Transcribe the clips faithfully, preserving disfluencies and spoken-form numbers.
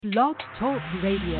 Blog Talk Radio.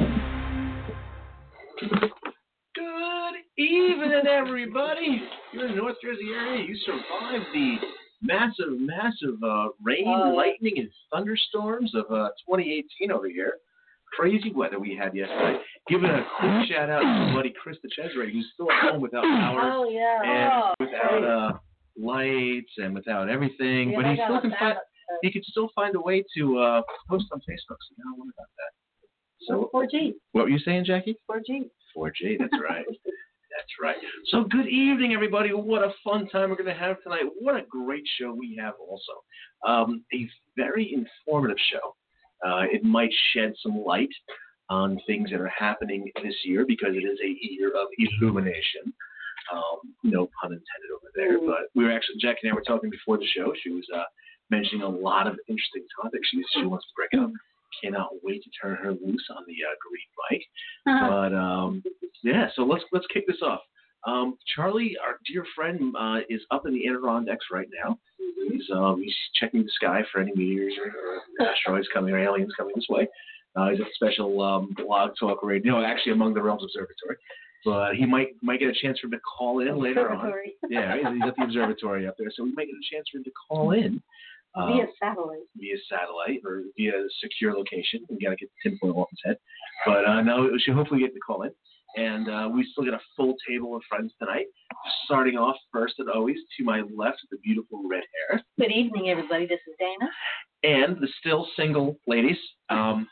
Good evening, everybody. You're in the North Jersey area. You survived the massive, massive uh, rain, Oh. lightning, and thunderstorms of uh, twenty eighteen over here. Crazy weather we had yesterday. Giving a quick shout out to my buddy Chris DeCesare, who's still at home without power Oh, yeah. and Oh, without uh, lights and without everything. yeah, but I he got still a can find backup, uh, he can still find a way to uh, post on Facebook. So you don't worry about that. So four G. What were you saying, Jackie? four G. four G, that's right. That's right. So good evening, everybody. What a fun time we're going to have tonight. What a great show we have also. Um, a very informative show. Uh, it might shed some light on things that are happening this year because it is a year of illumination. Um, no pun intended over there. Mm. But we were actually, Jackie and I were talking before the show. She was uh, mentioning a lot of interesting topics she, she wants to bring up. Cannot wait to turn her loose on the uh, green bike. But um, yeah, so let's let's kick this off. Um, Charlie, our dear friend, uh, is up in the Adirondacks right now. Mm-hmm. He's um, he's checking the sky for any meteors or, or asteroids coming or aliens coming this way. Uh, he's at the special um, blog talk radio, no, actually Among the Realms Observatory. But he might might get a chance for him to call in later on. Yeah, he's at the observatory up there, so we might get a chance for him to call in. Uh, Via satellite. Via satellite or via secure location. We got to get the tinfoil off his head. But uh, no, we should hopefully get the call in. And uh, we still got a full table of friends tonight. Starting off first, as always, to my left, the beautiful red hair. Good evening, everybody. This is Dana. And the still single ladies. Um,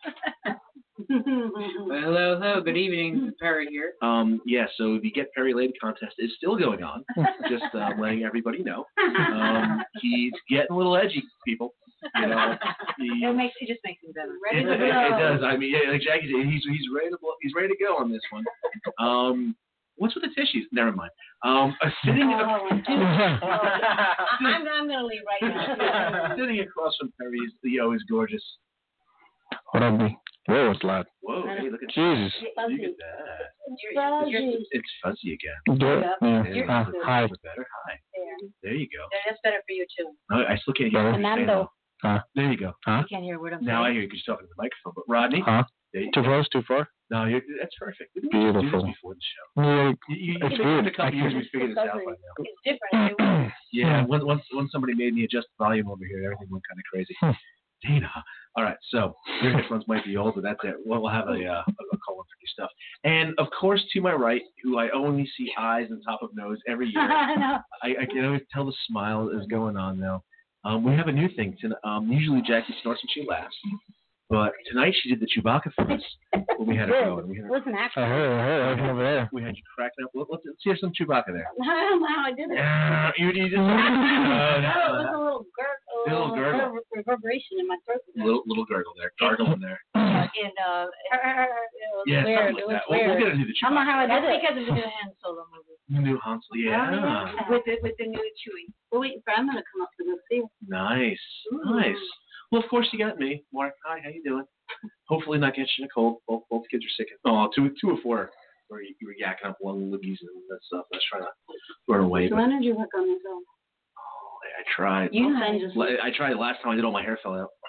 Well, hello, hello. Good evening. This is Perry here. um, yeah, so the Get Perry Lady contest is still going on. Just uh, letting everybody know. Um, he's getting a little edgy, people. You know, he, It makes it just makes me better. It, Ready to it, go. it does. I mean, yeah, like Jackie said, he's he's ready to blow, he's ready to go on this one. Um, what's with the tissues? Never mind. Um, uh, sitting Oh, ac- oh, I'm, I'm going to leave right now. sitting across from Perry is the always gorgeous. What up, B? Whoa, it's loud. Whoa, hey, look at Jesus. that. Look at that. Fuzzy. It's, it's fuzzy again. Good. Yep. Yeah. You're- Uh, hi. That's better. Hi. There. There you go. Yeah, that's better for you, too. No, I still can't hear you. Fernando. Huh? There you go. Huh? You can't hear what I'm Now I saying. hear you because you're talking to the microphone. But Rodney, Huh? there you Too go. close? Too far? No, you're, that's perfect. We didn't do Beautiful. this before the show. Yeah. You, you, It's you good. a couple I years can- we figured this out by now. It's different. It was- Yeah, once once once somebody made me adjust the volume over here, everything went kind of crazy. Hmm. Dana. All right, so your headphones might be old, but that's it. We'll, we'll have a uh, a call in for new stuff. And of course, to my right, who I only see eyes and top of nose every year. I know. I, I can always tell the smile is going on now. Um, we have a new thing. Tonight. Um, usually Jackie snorts when she laughs, but tonight she did the Chewbacca for us when we had her going. We had, her, Listen, I actually, heard, I heard. I was over there. we had you cracking up. Let, let's, let's hear some Chewbacca there. I don't know how I did it. Yeah, you, you just, uh, No, it was a little, gur- a Little little gurgle. rever- reverberation in my throat. little little gurgle there, gargle in there. And uh, it was Yeah, weird. something It like was that. We'll, we'll weird. get into the I don't know Chewbacca. how I did it. That's because of the new Han Solo movie. New Hansel, yeah. With the with the new Chewie. We're waiting for Emma to come up to go see it. Nice, nice. Well, of course you got me, Mark. Hi, how you doing? Hopefully not catching a cold. Both both kids are sick. Oh, two two or four. Where you, you were yakking up lung loogies and that stuff. I was trying to run away, So but when did you work on yourself? oh, I, I tried. You and just La- I tried last time. I did all my hair fell out.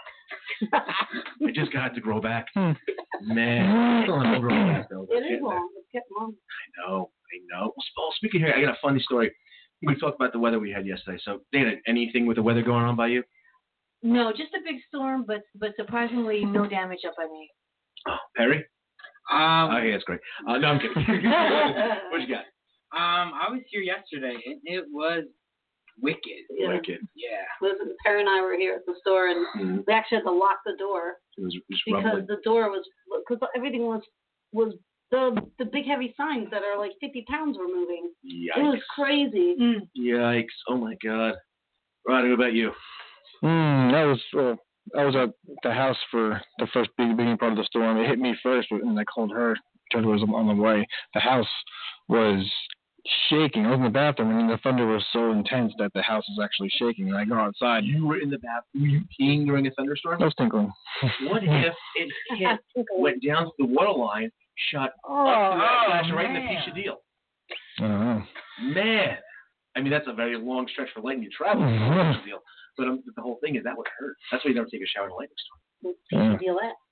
I just got it to grow back. Hmm. Man, still not growing back though. it is long. It's getting long. I know, I know. Well, speaking here, I got a funny story. We talked about the weather we had yesterday. So, Dana, anything with the weather going on by you? No, just a big storm, but but surprisingly no damage up by me. Oh, Perry? Um, Okay, that's great. Uh, no, I'm kidding. What you got? um, I was here yesterday, and it was wicked. Yeah. Wicked. Yeah. Listen, Perry and I were here at the store, and Mm, we actually had to lock the door it was, it was because rumbling. the door was because everything was was the the big heavy signs that are like fifty pounds were moving. It was Yikes. crazy. Yikes. Oh, my God. Roddy, what about you? Mm, that was, uh, I was at the house for the first big, beginning part of the storm. It hit me first, and I called her. Told her it was on the way. The house was shaking. I was in the bathroom, and the thunder was so intense that the house was actually shaking. And I go outside. You were in the bathroom. Were you peeing during a thunderstorm? I was tinkling. What if it hit, went down to the water line, shot Oh, up through that oh, flash right in the man. piece of deal? I don't know. Man. I mean, that's a very long stretch for lightning to travel. Mhm. Deal. But um, the whole thing is that would hurt. That's why you never take a shower in a lightning storm. Yeah. Deal that.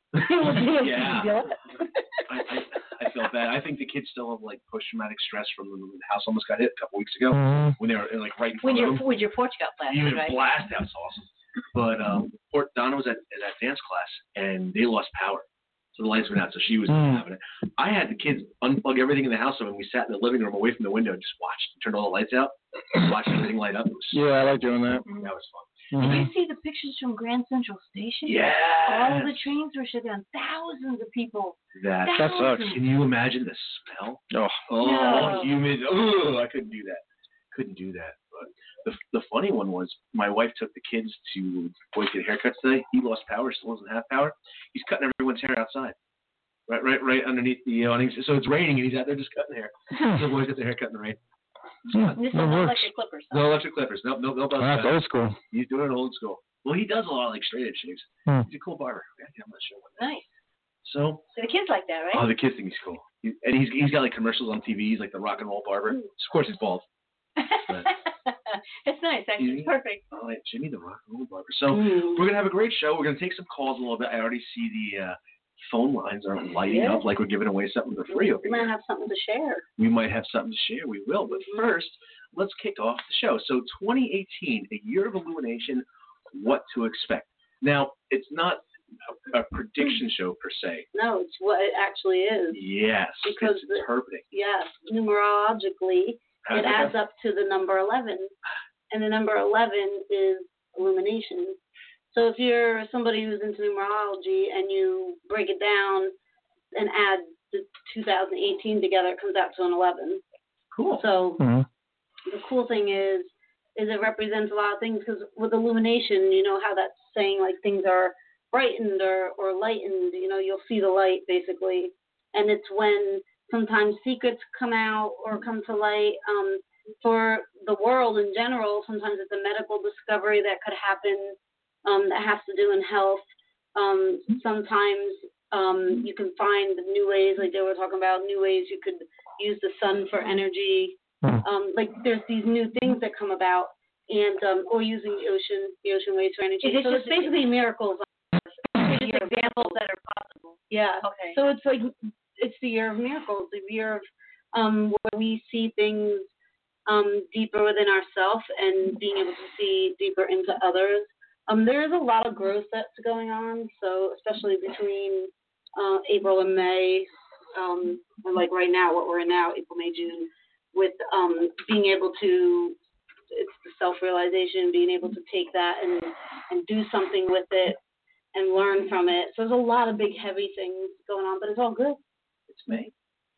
Yeah. I, I I felt bad. I think the kids still have like post-traumatic stress from when the house almost got hit a couple weeks ago Mhm. when they were like right in When front your of them. when your porch got blasted, Even right? blast, that was awesome. But um, Port Donna was at at that dance class and they lost power, so the lights went out. So she was Mm. having it. I had the kids unplug everything in the house, and we sat in the living room away from the window and just watched, turned all the lights out, watched everything light up. It was Yeah, I like doing that. that was fun. Did Mhm. you see the pictures from Grand Central Station? Yeah. All the trains were shut down. Thousands of people. That That sucks. Can you imagine the smell? Oh. Oh, No. humid. Oh, I couldn't do that. Couldn't do that. But the the funny one was my wife took the kids to boys get haircuts today. He lost power, still doesn't have power. He's cutting everyone's hair outside. Right, right, right underneath the awnings. So it's raining and he's out there just cutting hair. The boys get their hair cut in the rain. Yeah, This is that not works. electric clippers. huh? No electric clippers. No, no, no buzz That's cut. old school. He's doing it old school. Well, he does a lot of like straight edge shaves. Hmm. He's a cool barber. Yeah, I'm not sure. What Nice. so, So the kids like that, right? oh, the kids think he's cool. He, and he's he's got like commercials on T V. He's like the rock and roll barber. Of course, he's bald. It's nice. Actually, it's perfect. Oh, wait, Jimmy the rock and roll barber. So Mm. we're gonna have a great show. We're gonna take some calls a little bit. I already see the uh, phone lines are lighting Yeah. up like we're giving away something for free over We might here. have something to share. We might have something to share. We will. But first, let's kick off the show. So twenty eighteen, a year of illumination. What to expect? Now, it's not a, a prediction show per se. No, it's what it actually is. Yes, Because it's the- interpreting. Yes, numerologically, How's it that adds go? up to the number eleven, and the number eleven is illumination. So if you're somebody who's into numerology and you break it down and add the two thousand eighteen together, it comes out to an eleven. Cool. So Mhm. the cool thing is, is it represents a lot of things because with illumination, you know how that's saying like things are brightened or, or lightened, you know, you'll see the light basically. And it's when sometimes secrets come out or come to light. Um, for the world in general, sometimes it's a medical discovery that could happen um, that has to do in health. Um, sometimes um, you can find new ways, like they were talking about, new ways you could use the sun for energy. Hmm. Um, like there's these new things that come about, and um, or using the ocean, the ocean waves for energy. Is it So just- it's basically miracles. Just examples that are possible. Yeah. Okay. So it's like it's the year of miracles, the year of um, where we see things um, deeper within ourselves and being able to see deeper into others. Um, there is a lot of growth that's going on. So especially between uh, April and May, um, and like right now, what we're in now, April, May, June, with um, being able to, it's the self-realization, being able to take that and and do something with it and learn from it. So there's a lot of big, heavy things going on, but it's all good. It's May.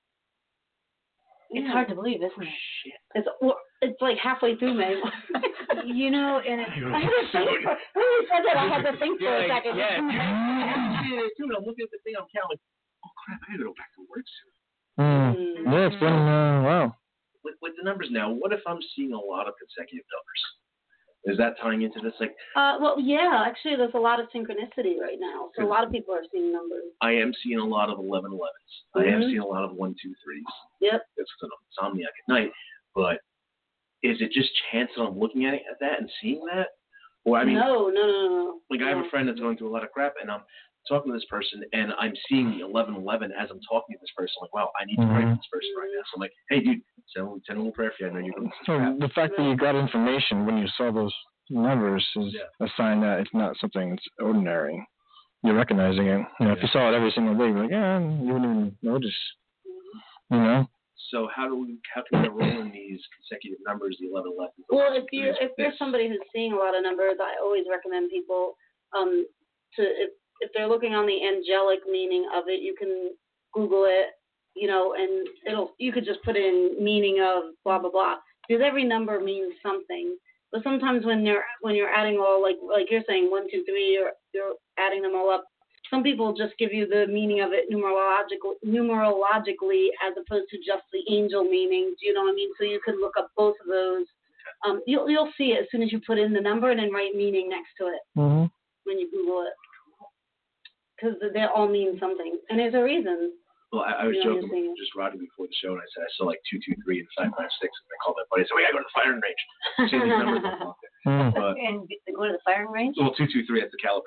It's hard to believe, isn't it? Shit. It's it's like halfway through May. You know, and it's, I had to think for. When you said that, I had to think for a Yeah, second. yeah, yeah. Dude, I'm looking at the thing on camera. Like, oh crap! I gotta go back to work soon. Mm. Mm. Yeah, it's been uh, wow. With, with the numbers now, what if I'm seeing a lot of consecutive numbers? Is that tying into this? Like, Uh, well, yeah, actually, there's a lot of synchronicity right now. So a lot of people are seeing numbers. I am seeing a lot of eleven elevens. I am Mhm. seeing a lot of one two threes. Yep. That's because I'm insomniac at night. But is it just chance that I'm looking at it at that and seeing that? Or I mean, no, no, no, no. like I have no. a friend that's going through a lot of crap, and I'm talking to this person, and I'm seeing the eleven eleven as I'm talking to this person. Like, wow, I need to pray for Mhm. this person right now. So I'm like, hey, dude, send, send a little prayer for you. I know you're going through So some crap. the fact that you got information when you saw those numbers is Yeah. a sign that it's not something that's ordinary. You're recognizing it. You know, if you saw it every single day, you're like, yeah, you wouldn't even notice. You know? So how do we, how can we roll in these consecutive numbers, the eleven eleven? Well, if you This- if there's this. somebody who's seeing a lot of numbers, I always recommend people um to if if they're looking on the angelic meaning of it, you can Google it, you know, and it'll you could just put in meaning of blah blah blah because every number means something. But sometimes when you're when you're adding all like like you're saying one two three, you're you're adding them all up. Some people just give you the meaning of it numerological, numerologically as opposed to just the angel meanings. You know what I mean? So you could look up both of those. Um, you'll you'll see it as soon as you put in the number and then write meaning next to it Mm-hmm. when you Google it, because they all mean something and there's a reason. Well, I, I was You know, joking you're saying- with just Rodney before the show, and I said I saw like two two three and five five six, and I called my buddy. I said, we gotta go to the firing range. Seeing these numbers up there. Mm. But and they go to the firing range. well, two two three, that's the calibers.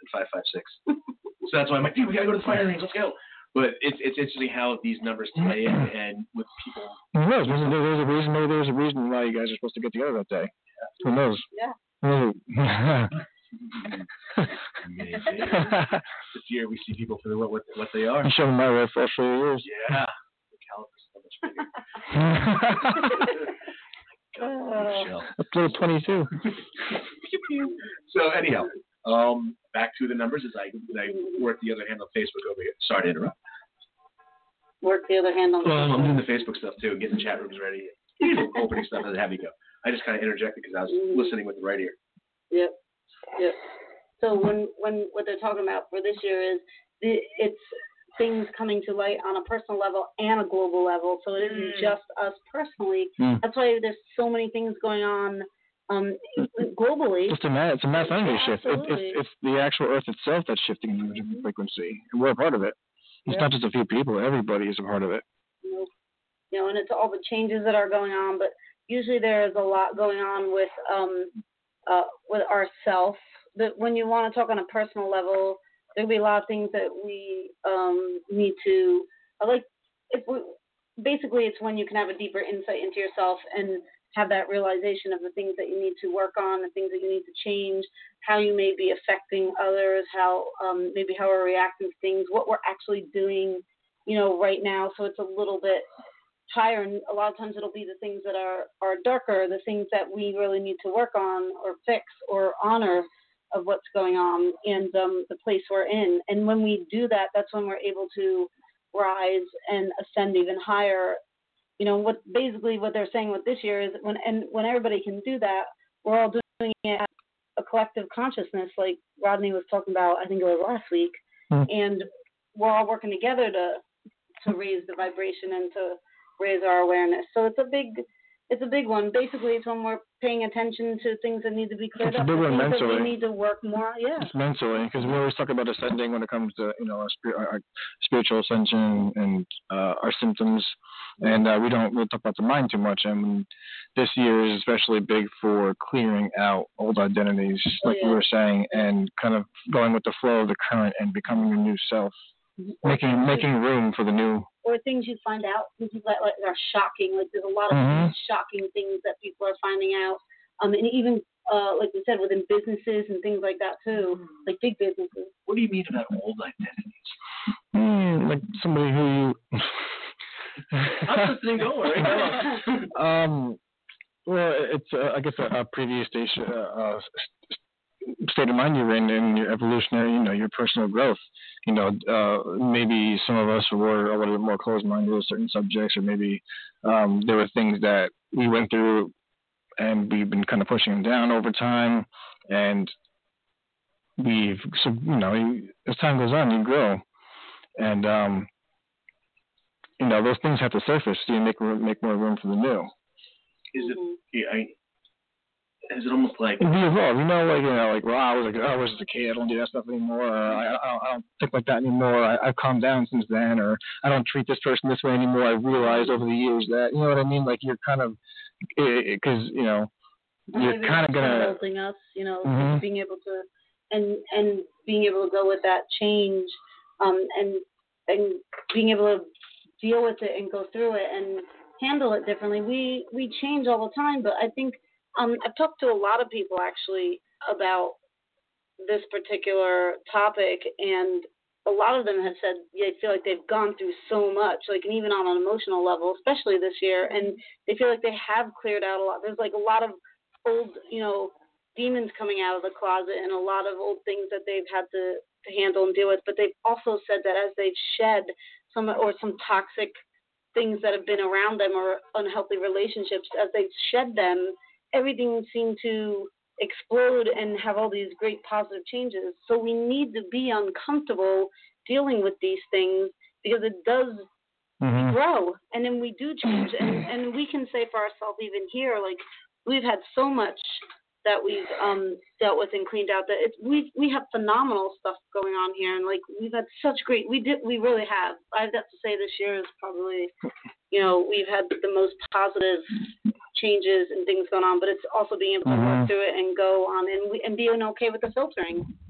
than five five six. So that's why I'm like, dude, we gotta go to the firing range. Let's go. But it's it's interesting how these numbers tie in, and with people. Who knows? Maybe there's a reason. Maybe there's a reason why you guys are supposed to get together that day. Who knows? Yeah. This year we see people for the, what what they are. I'm showing my rifle. I'll show you yours. Yeah. The caliber's so much bigger. Uh, That's little twenty-two. So anyhow, um, back to the numbers as I, as I work the other hand on Facebook over here. Sorry to interrupt. Work the other hand on the. Well, I'm doing the Facebook stuff too, getting the chat rooms ready, opening stuff, and have you go. I just kind of interjected because I was Mm. listening with the right ear. Yep. Yep. So when when what they're talking about for this year is the, it's things coming to light on a personal level and a global level. So it isn't Mm. just us personally. Mm. That's why there's so many things going on um, globally. It's a mass, it's a mass energy shift. It, Absolutely. it's, it's the actual Earth itself that's shifting in the different frequency, and we're a part of it. It's Yep. not just a few people; everybody is a part of it. You know, you know, and it's all the changes that are going on. But usually there is a lot going on with um, uh, with ourself. That when you want to talk on a personal level, there'll be a lot of things that we um, need to. I like if we basically it's when you can have a deeper insight into yourself and have that realization of the things that you need to work on, the things that you need to change, how you may be affecting others, how um, maybe how we're reacting to things, what we're actually doing, you know, right now. So it's a little bit higher, and a lot of times it'll be the things that are, are darker, the things that we really need to work on or fix or honor of what's going on and um, the place we're in. And when we do that, that's when we're able to rise and ascend even higher. You know, what basically what they're saying with this year is when and when everybody can do that, we're all doing it as a collective consciousness, like Rodney was talking about, I think it was last week, Mm. and we're all working together to to raise the vibration and to raise our awareness. So it's a big it's a big one. Basically, it's when we're paying attention to things that need to be cleared It's a up, big the one things that mentally. we need to work more. Yeah. It's mentally, because we always talk about ascending when it comes to, you know, our, spir- our spiritual ascension and uh, our symptoms, and uh, we don't really talk about the mind too much. And this year is especially big for clearing out old identities, like Yeah. you were saying, and kind of going with the flow of the current and becoming a new self, making making room for the new. Or things you find out, things that like, are shocking. Like there's a lot of Mhm. shocking things that people are finding out. Um, and even uh, like we said, within businesses and things like that too, like big businesses. What do you mean about old identities? Mm, like somebody who you. How's this thing going? Right? Come on. Um, well, it's uh, I guess a, a previous station, uh, uh, state of mind you're in, in your evolutionary, you know, your personal growth. You know, uh, maybe some of us were a little bit more closed-minded with certain subjects, or maybe um, there were things that we went through, and we've been kind of pushing them down over time, and we've, so you know, you, as time goes on, you grow, and um, you know, those things have to surface, so you make room, make more room for the new. Is it? Mhm. Yeah, I, is it almost like? We evolve, you know, like, you know, like, well, I was like, oh, I was a kid, I don't do that stuff anymore, or I, I, don't, I don't think like that anymore, I, I've calmed down since then, or I don't treat this person this way anymore, I've realized over the years that, you know what I mean, like, you're kind of, because, you know, you're Maybe kind of that's going to, holding us, you know, Mhm. being able to, and and being able to go with that change, um, and and being able to deal with it and go through it and handle it differently. We we change all the time, but I think um, I've talked to a lot of people actually about this particular topic, and a lot of them have said they feel like they've gone through so much, like, and even on an emotional level, especially this year, and they feel like they have cleared out a lot. There's like a lot of old, you know, demons coming out of the closet, and a lot of old things that they've had to, to handle and deal with. But they've also said that as they've shed some or some toxic things that have been around them or unhealthy relationships, as they've shed them, everything seemed to explode and have all these great positive changes. So we need to be uncomfortable dealing with these things because it does Mhm. grow, and then we do change. And, and we can say for ourselves even here, like, we've had so much that we've um, dealt with and cleaned out that it's, we we have phenomenal stuff going on here, and like we've had such great we did we really have. I've got to say this year is probably, you know, we've had the most positive changes and things going on, but it's also being able to Mhm. work through it and go on and we, and being okay with the filtering. You Mhm. know,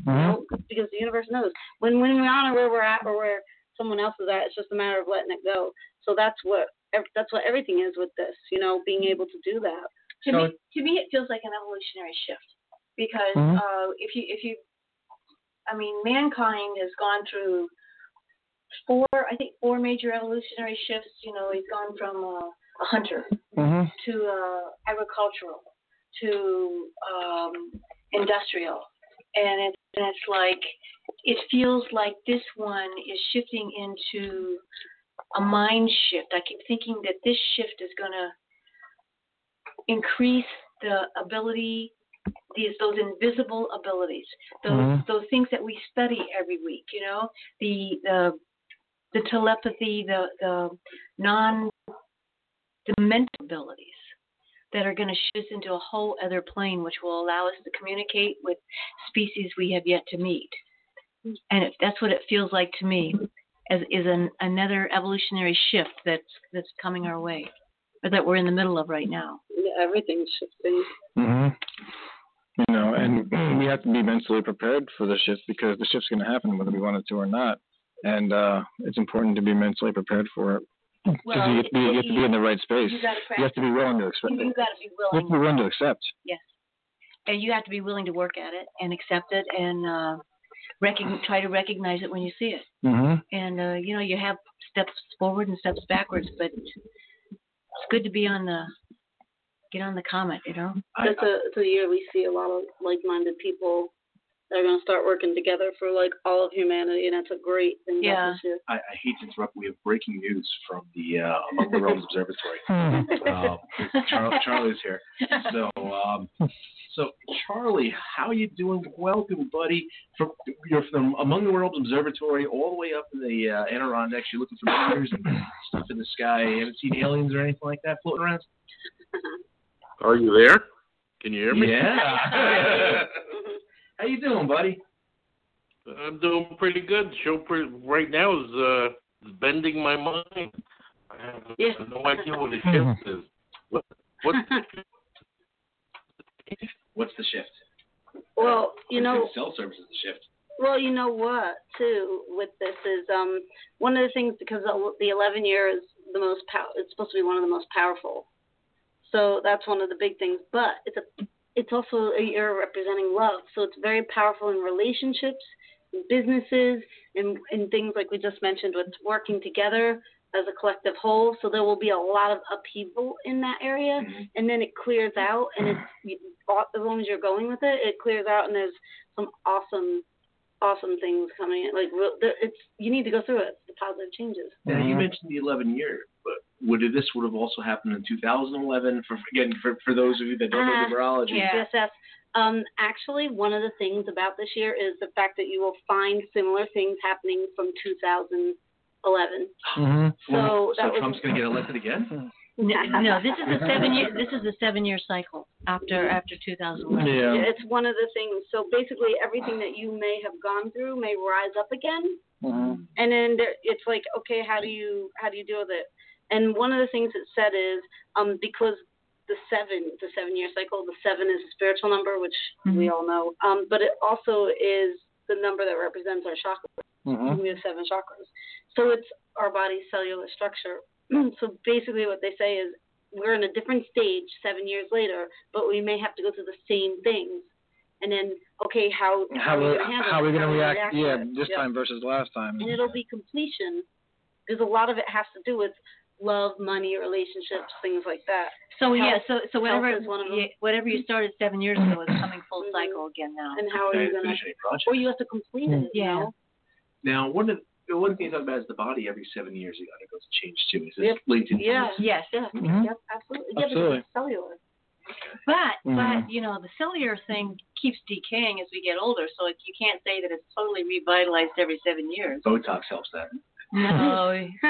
because the universe knows. When when we honor where we're at or where someone else is at, it's just a matter of letting it go. So that's what that's what everything is with this, you know, being able to do that. To So- me, to me, it feels like an evolutionary shift because Mhm. uh, if you if you, I mean, mankind has gone through four, I think, four major evolutionary shifts. You know, he's gone from uh, a hunter Mhm. to uh, agricultural to um, industrial, and it's and it's like it feels like this one is shifting into a mind shift. I keep thinking that this shift is going to increase the ability, these those invisible abilities, those Mhm. those things that we study every week. You know, the the the telepathy, the the non the mental abilities that are going to shift us into a whole other plane, which will allow us to communicate with species we have yet to meet. And it, that's what it feels like to me, as is an, another evolutionary shift that's that's coming our way, or that we're in the middle of right now. Yeah, everything's shifting. Mhm. You know, and we have to be mentally prepared for the shift because the shift's going to happen whether we want it to or not. And uh, it's important to be mentally prepared for it. Because Well, you, have to be, you have to be in the right space. You got to You have to be willing to accept You, it. you got to be You have willing. to be willing to accept. Yes, and you have to be willing to work at it and accept it and uh, recogn- try to recognize it when you see it. Mm-hmm. And uh, you know, you have steps forward and steps backwards, but it's good to be on the get on the comet. You know. I, It's a it's a year we see a lot of like-minded people that are going to start working together for like all of humanity, and that's a great thing. about Yeah. this year. I, I hate to interrupt. We have breaking news from the uh, Among the Realms Observatory. Hmm. Um, Char- Charlie's here. So, um, so Charlie, how you doing? Welcome, buddy. From you're from Among the Realms Observatory, all the way up in the uh, Adirondacks. You're looking for meteors and stuff in the sky. You haven't seen aliens or anything like that floating around? Are you there? Can you hear me? Yeah. How you doing, buddy? I'm doing pretty good. The show pre- right now is uh, is bending my mind. I have Yeah. no idea what a shift is. What? What? What's the shift? Well, you know, cell service is the shift. well, you know what, too, with this is um one of the things because the eleven year is the most pow- it's supposed to be one of the most powerful. So that's one of the big things. But it's a it's also a year representing love. So it's very powerful in relationships, in businesses, and in things like we just mentioned with working together as a collective whole. So there will be a lot of upheaval in that area, Mm-hmm. and then it clears out. And it's as long as you're going with it, it clears out, and there's some awesome, awesome things coming in. Like real- there- it's you need to go through it. The positive changes. Now, you Mhm. mentioned the eleven year, but would it, this would have also happened in two thousand eleven? For again, for, for those of you that don't know Uh, numerology, yeah. Yes, yes. Um, actually, one of the things about this year is the fact that you will find similar things happening from two thousand eleven. Mm-hmm. So so that was Trump's going to get elected again? No, no, this is a seven year. This is a seven year cycle after after two thousand eleven. Yeah. It's one of the things. So basically, everything that you may have gone through may rise up again, Mm-hmm. and then there, it's like, okay, how do you how do you deal with it? And one of the things it said is um, because the seven, the seven year cycle, the seven is a spiritual number, which Mm-hmm. we all know, um, but it also is the number that represents our chakras. Mm-hmm. We have seven chakras. So it's our body's cellular structure. So basically what they say is we're in a different stage seven years later, but we may have to go through the same things. And then, okay, how, How, are we we- going to handle how are we it? going to How react? to Yeah, to it? this Yep. time versus last time. And it'll be completion because a lot of it has to do with love, money, relationships, things like that. So yeah, Health- so so whatever health is one of them. yeah, whatever you started seven years ago is coming full Mhm. cycle again now. And how are you Did I going to, finish any project? or you have to complete it, you Yeah. know? Now, one of the one thing you talk about is the body. Every seven years, it undergoes a change too. Is this Yep. linked into Yeah. this? Yes, Yeah, Mhm. yep, absolutely. Yeah, Absolutely. because it's cellular. but Mhm. but you know the cellular thing keeps decaying as we get older, so it, you can't say that it's totally revitalized every seven years. Botox helps that, No,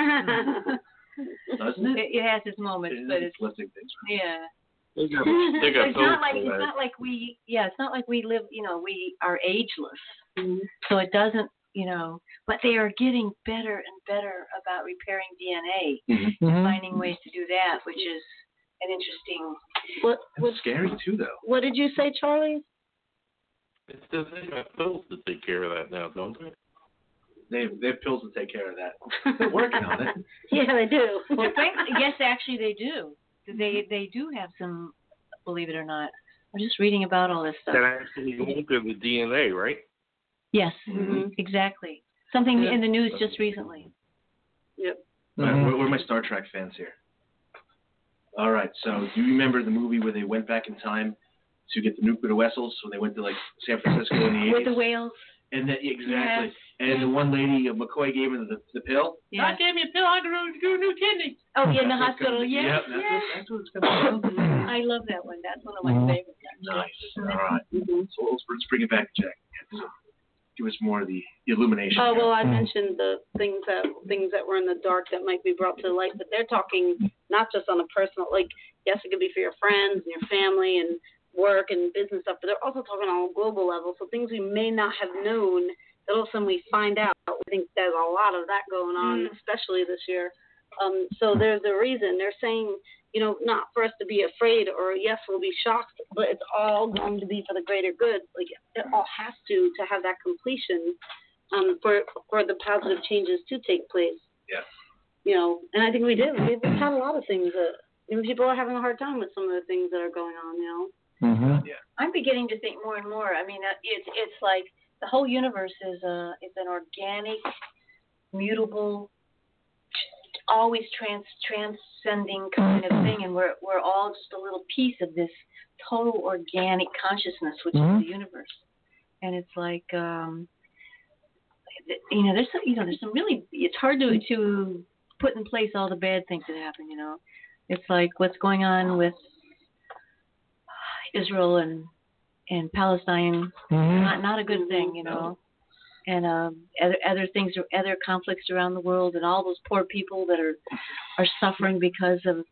doesn't it? it, it has its moments, but it's lifting things. yeah. They got, they got It's not like those, it's uh, not like we yeah it's not like we live you know we are ageless, so it doesn't you know but they are getting better and better about repairing D N A, Mhm. finding ways to do that, which is an interesting. What what It's scary too, though. what did you say, Charlie? It's just they got pills to take care of that now, don't they? They've they've pills to take care of that. They're working on it. Yeah, they do. Well, frankly, yes, actually, they do. They they do have some. Believe it or not, I'm just reading about all this stuff. That actually alter the D N A, right? Yes, Mm-hmm. exactly. Something Yeah. in the news just recently. Yep. All right, Mhm. where, where are my Star Trek fans here? All right, so do you remember the movie where they went back in time to get the nuclear vessels when they went to like San Francisco in the eighties? With the whales. And then exactly. Yes. And the one lady, uh, McCoy, gave her the, the pill. Yeah. God gave me a pill. I grew, grew a new kidney. Oh, yeah, in the That's what's hospital. gonna- Yeah. Yep, that's, what, that's what it's going to be. I love that one. That's one of my Mhm. favorites. Nice. All right. So let's, let's bring it back, Jack. Give us more of the illumination. Oh here. well, I Mm. mentioned the things that things that were in the dark that might be brought to light, but they're talking not just on a personal, like yes, it could be for your friends and your family and work and business stuff, but they're also talking on a global level. So things we may not have known that all of a sudden we find out. I think there's a lot of that going on, Mm. especially this year. Um, so there's a reason they're saying, you know, not for us to be afraid or yes, we'll be shocked, but it's all going to be for the greater good. Like it all has to to have that completion um, for for the positive changes to take place. Yeah. You know, and I think we did. We've had a lot of things that you know, people are having a hard time with some of the things that are going on. You know. Mhm. Yeah. I'm beginning to think more and more. I mean, uh, it's it's like the whole universe is a it's an organic, mutable, always trans transcending kind of thing, and we're we're all just a little piece of this total organic consciousness, which Mhm. is the universe. And it's like, um, you know, there's some, you know, there's some really. It's hard to to put in place all the bad things that happen. You know, it's like what's going on with Israel and and Palestine. Mhm. Not not a good thing, you know. And um, other other things, other conflicts around the world, and all those poor people that are are suffering because of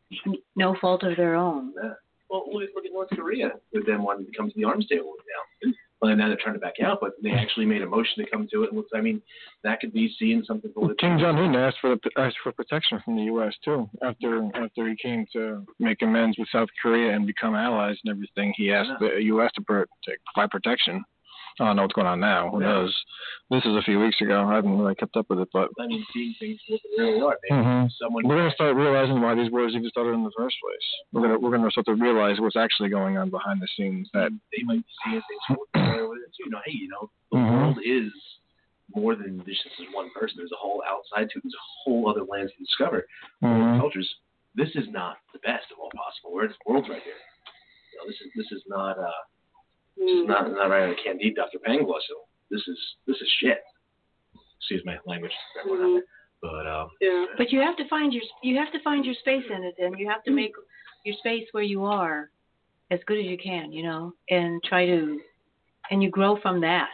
no fault of their own. Yeah. Well, look, at- look at North Korea with them wanting to come to the arms table now. Well, now they're trying to back out, but they actually made a motion to come to it. And looks, I mean, that could be seen something political. Kim Jong Un asked for the, asked for protection from the U S too. After after he came to make amends with South Korea and become allies and everything, he asked the U S to, pro- to provide protection. I don't know what's going on now. Who Yeah. knows? This is a few weeks ago. I haven't really kept up with it, but I mean, seeing things what they really are. Maybe Mhm. someone. we're gonna start realizing why these wars even started in the first place. We're gonna we're gonna start to realize what's actually going on behind the scenes. That they might be seeing things what they're with it too. You know, hey, you know, the Mhm. world is more than just this is one person. There's a whole outside to it. There's a whole other lands to discover. Mhm. Cultures. This is not the best of all possible. We're just worlds right here. You know, this is this is not uh this is not not right out of Candide, Doctor Pangloss. This is this is shit. Excuse my language, everyone out there. But um, Yeah. But you have to find your you have to find your space in it, and you have to make your space where you are as good as you can, you know, and try to, and you grow from that.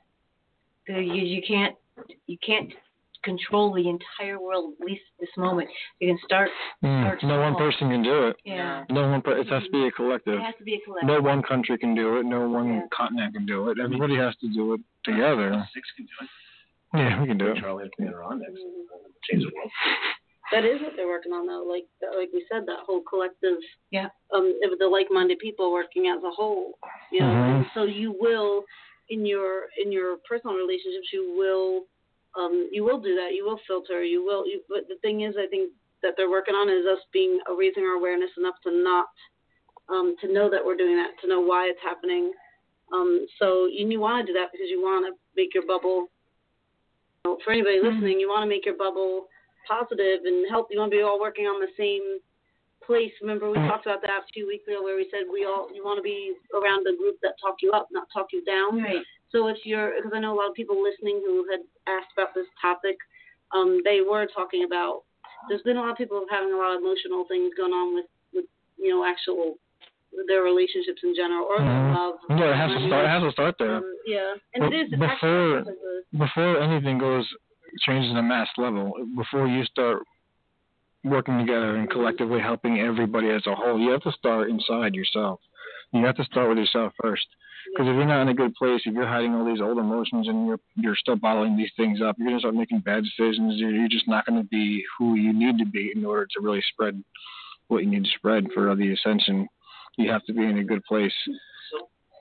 So you you can't you can't control the entire world, at least this moment. You can start. Mm. start No one small. person can do it. Yeah. No one. Per- it has to be a It collective. has to be a collective. No one country can do it. No one Yeah. continent can do it. Everybody has to do it together. six can do it. Yeah, we can do it. Charlie and Commander on next. Change the world. That is what they're working on, though. Like like we said, that whole collective. Yeah. Um, of the like-minded people working as a whole, you know. Mhm. And so you will, in your in your personal relationships, you will, um, you will do that. You will filter. You will. You, but the thing is, I think that they're working on is us being uh, raising our awareness enough to not, um, to know that we're doing that, to know why it's happening. Um, so you, you want to do that because you want to make your bubble. You know, for anybody Mhm. listening, you want to make your bubble positive and help. You want to be all working on the same place. Remember we talked about that a few weeks ago where we said we all you want to be around a group that talk you up, not talk you down. Right. So if you're, because I know a lot of people listening who had asked about this topic, um, they were talking about. There's been a lot of people having a lot of emotional things going on with, with you know actual their relationships in general or their Mhm. love. Yeah, it has to start. It has to start there. Um, yeah, and But it is before- actually because of the- Before anything goes changes in a mass level, before you start working together and collectively helping everybody as a whole, you have to start inside yourself. You have to start with yourself first. Because if you're not in a good place, if you're hiding all these old emotions and you're you're still bottling these things up, you're gonna start making bad decisions. You're, you're just not gonna be who you need to be in order to really spread what you need to spread for the ascension. You have to be in a good place. So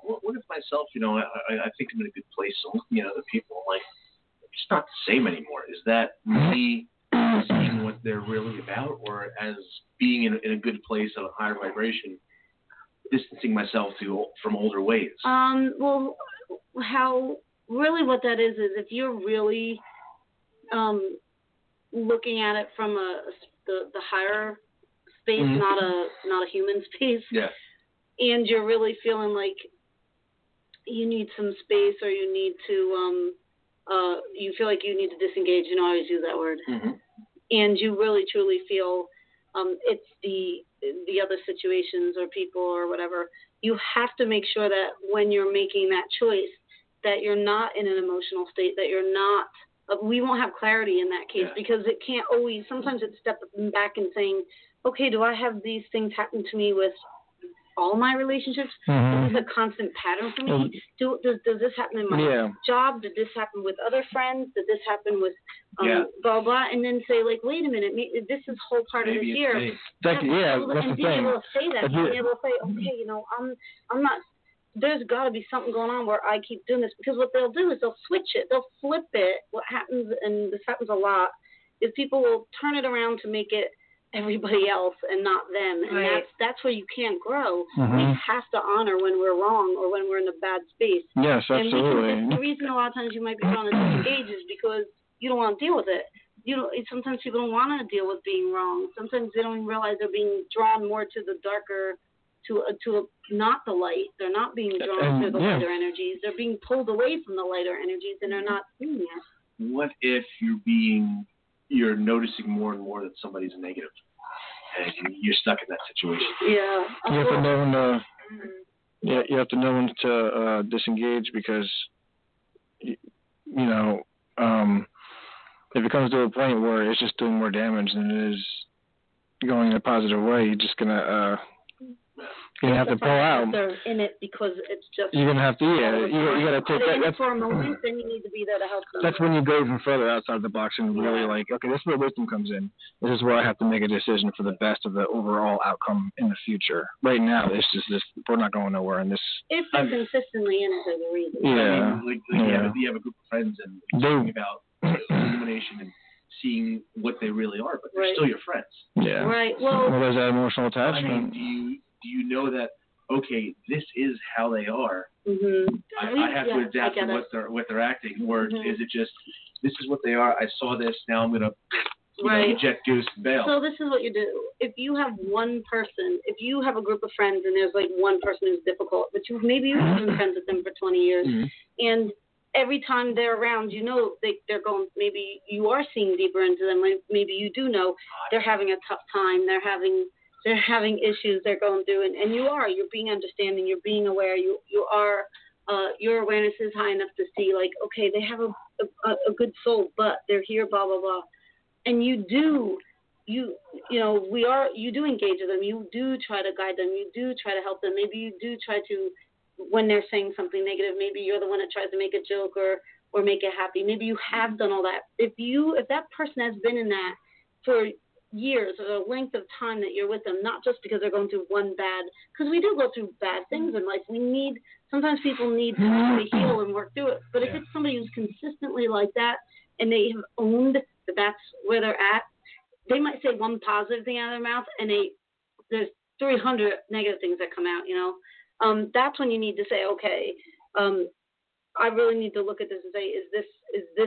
what, what if myself, you know, I, I I think I'm in a good place, so I'm looking at other people, I'm like, it's not the same anymore. Is that me seeing what they're really about, or as being in, in a good place of a higher vibration, distancing myself to from older ways? Um, well, how really what that is is if you're really um, looking at it from a the, the higher space, mm-hmm. not a not a human space, yeah. and you're really feeling like you need some space, or you need to um, uh, you feel like you need to disengage. You know, I always use that word, mm-hmm. and you really truly feel um, it's the the other situations or people or whatever. You have to make sure that when you're making that choice, that you're not in an emotional state, that you're not, uh, we won't have clarity in that case, yeah. because it can't always, sometimes it's stepping back and saying, okay, do I have these things happen to me with all my relationships? Mm-hmm. Is this a constant pattern for me? Do, does, does this happen in my yeah. job? Did this happen with other friends? Did this happen with um, yeah. blah, blah? And then say, like, wait a minute, this is whole part Maybe of this year. That, yeah, and that's and the being thing. able to say that, being able to say, okay, you know, I'm, I'm not, there's got to be something going on where I keep doing this, because what they'll do is they'll switch it, they'll flip it. What happens, and this happens a lot, is people will turn it around to make it everybody else and not them, and right. that's that's where you can't grow. Mm-hmm. We have to honor when we're wrong or when we're in a bad space. Yes, absolutely. And we can, the reason a lot of times you might be trying to disengage is because you don't want to deal with it. You know, sometimes people don't want to deal with being wrong. Sometimes they don't even realize they're being drawn more to the darker, to a, to a, not the light. They're not being drawn and, to the yeah. lighter energies. They're being pulled away from the lighter energies, and they're not seeing it. What if you're being, you're noticing more and more that somebody's negative, and you're stuck in that situation? Yeah. You have to know when to, yeah, you have to know when to uh, disengage, because, you, you know, um, if it comes to a point where it's just doing more damage than it is going in a positive way, you're just gonna uh, you're gonna have to pull out. They're in it because it's just. You're gonna have to, yeah. You, you gotta take that. That's for a moment. Then you need to be there to help them. That's when you go even further outside the box and really like, okay, this is where wisdom comes in. This is where I have to make a decision for the best of the overall outcome in the future. Right now, it's just this. We're not going nowhere, and this. If they're consistently in it, there's a reason. Yeah. I mean, like, like yeah. You, have, you have a group of friends and they, talking about illumination and seeing what they really are, but they're right. still your friends. Yeah. Right. Well, well there's that emotional attachment. I mean, do you do you know that? Okay, this is how they are. Mm-hmm. I, I have yeah, to adapt to it. what they're what they're acting. Or mm-hmm. is it just this is what they are? I saw this. Now I'm gonna you right. know, eject goose and bail. So this is what you do. If you have one person, if you have a group of friends and there's like one person who's difficult, but you maybe you've been friends with them for twenty years, mm-hmm. and every time they're around, you know they, they're going, maybe you are seeing deeper into them. Maybe you do know they're having a tough time. They're having they're having issues they're going through. And, and you are. You're being understanding. You're being aware. You you are. Uh, your awareness is high enough to see, like, okay, they have a, a, a good soul, but they're here, blah, blah, blah. And you do, you you know, we are, you do engage with them. You do try to guide them. You do try to help them. Maybe you do try to, when they're saying something negative, maybe you're the one that tries to make a joke or, or make it happy. Maybe you have done all that. If you, if that person has been in that for years or the length of time that you're with them, not just because they're going through one bad, because we do go through bad things in life. We need, sometimes people need to actually heal and work through it. But if it's somebody who's consistently like that and they have owned that that's where they're at, they might say one positive thing out of their mouth and they, there's three hundred negative things that come out, you know. Um, that's when you need to say, okay, um, I really need to look at this and say, is this is this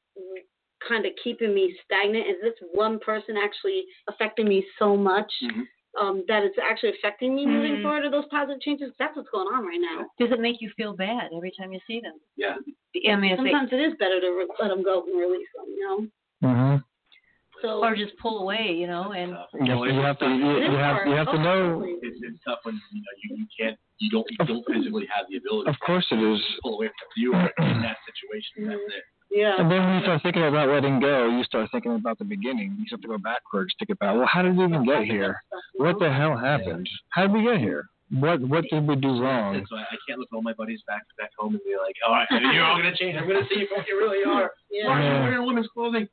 kind of keeping me stagnant? Is this one person actually affecting me so much mm-hmm. um, that it's actually affecting me moving mm-hmm. forward? Are those positive changes? That's what's going on right now. Does it make you feel bad every time you see them? Yeah. I mean, if sometimes they, it is better to re- let them go and release them, you know. Mm-hmm. So or just pull away, you know, and you have, you have to you, you have you have to know. It's, it's tough when you know you, you can't you don't you don't physically have the ability. Of course it is. To pull away from you in that situation. That's it. Yeah. And then when you start thinking about letting go, you start thinking about the beginning. You have to go backwards, think about, well, how did we even get here? What the hell happened? How did we get here? What what did we do wrong? That's why I can't look at all my buddies back back home and be like, all right, you're all gonna change. I'm gonna see you for what you really are. Yeah. Why are you wearing women's clothing?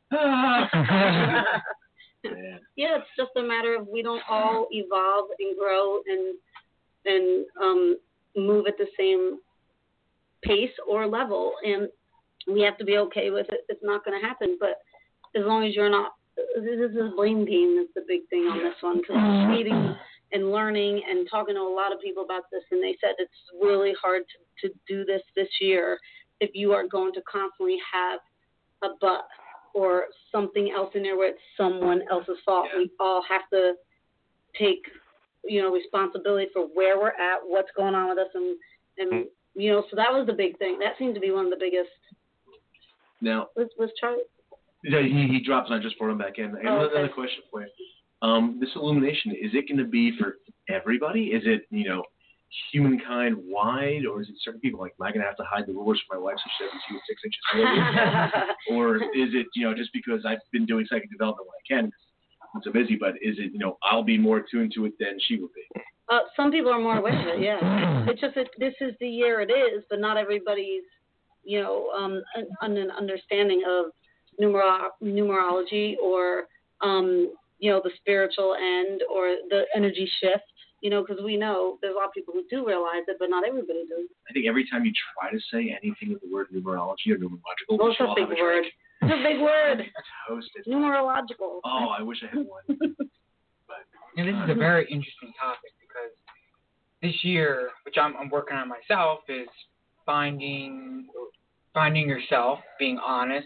Ah. Yeah. Yeah, it's just a matter of we don't all evolve and grow and and um move at the same pace or level, and we have to be okay with it. It's not going to happen, but as long as you're not, this is a blame game is the big thing on this one, because I'm reading and learning and talking to a lot of people about this, and they said it's really hard to, to do this this year if you are going to constantly have a but or something else in there where it's someone else's fault. Yeah. We all have to take, you know, responsibility for where we're at, what's going on with us, and, and you know, so that was the big thing. That seemed to be one of the biggest. Now, was, was Charlie? Yeah, he, he drops, and I just brought him back in. I have oh, okay. another question for you. Um, this illumination, is it going to be for everybody? Is it, you know, humankind wide, or is it certain people? Like, am I going to have to hide the rulers for my wife so she doesn't see with six inches away? Or is it, you know, just because I've been doing psychic development when I can, I'm so busy, but is it, you know, I'll be more attuned to it than she will be? Uh, some people are more aware of it, yeah. It's just that this is the year it is, but not everybody's, you know, um, an, an understanding of numero- numerology or, um, you know, the spiritual end or the energy shift, you know, because we know there's a lot of people who do realize it, but not everybody does. I think every time you try to say anything with the word numerology or numerological, well, it's a big a word. It's a big word. Toasted. Numerological. Oh, I wish I had one. But, and this is a very interesting topic because this year, which I'm, I'm working on myself, is finding finding yourself, being honest,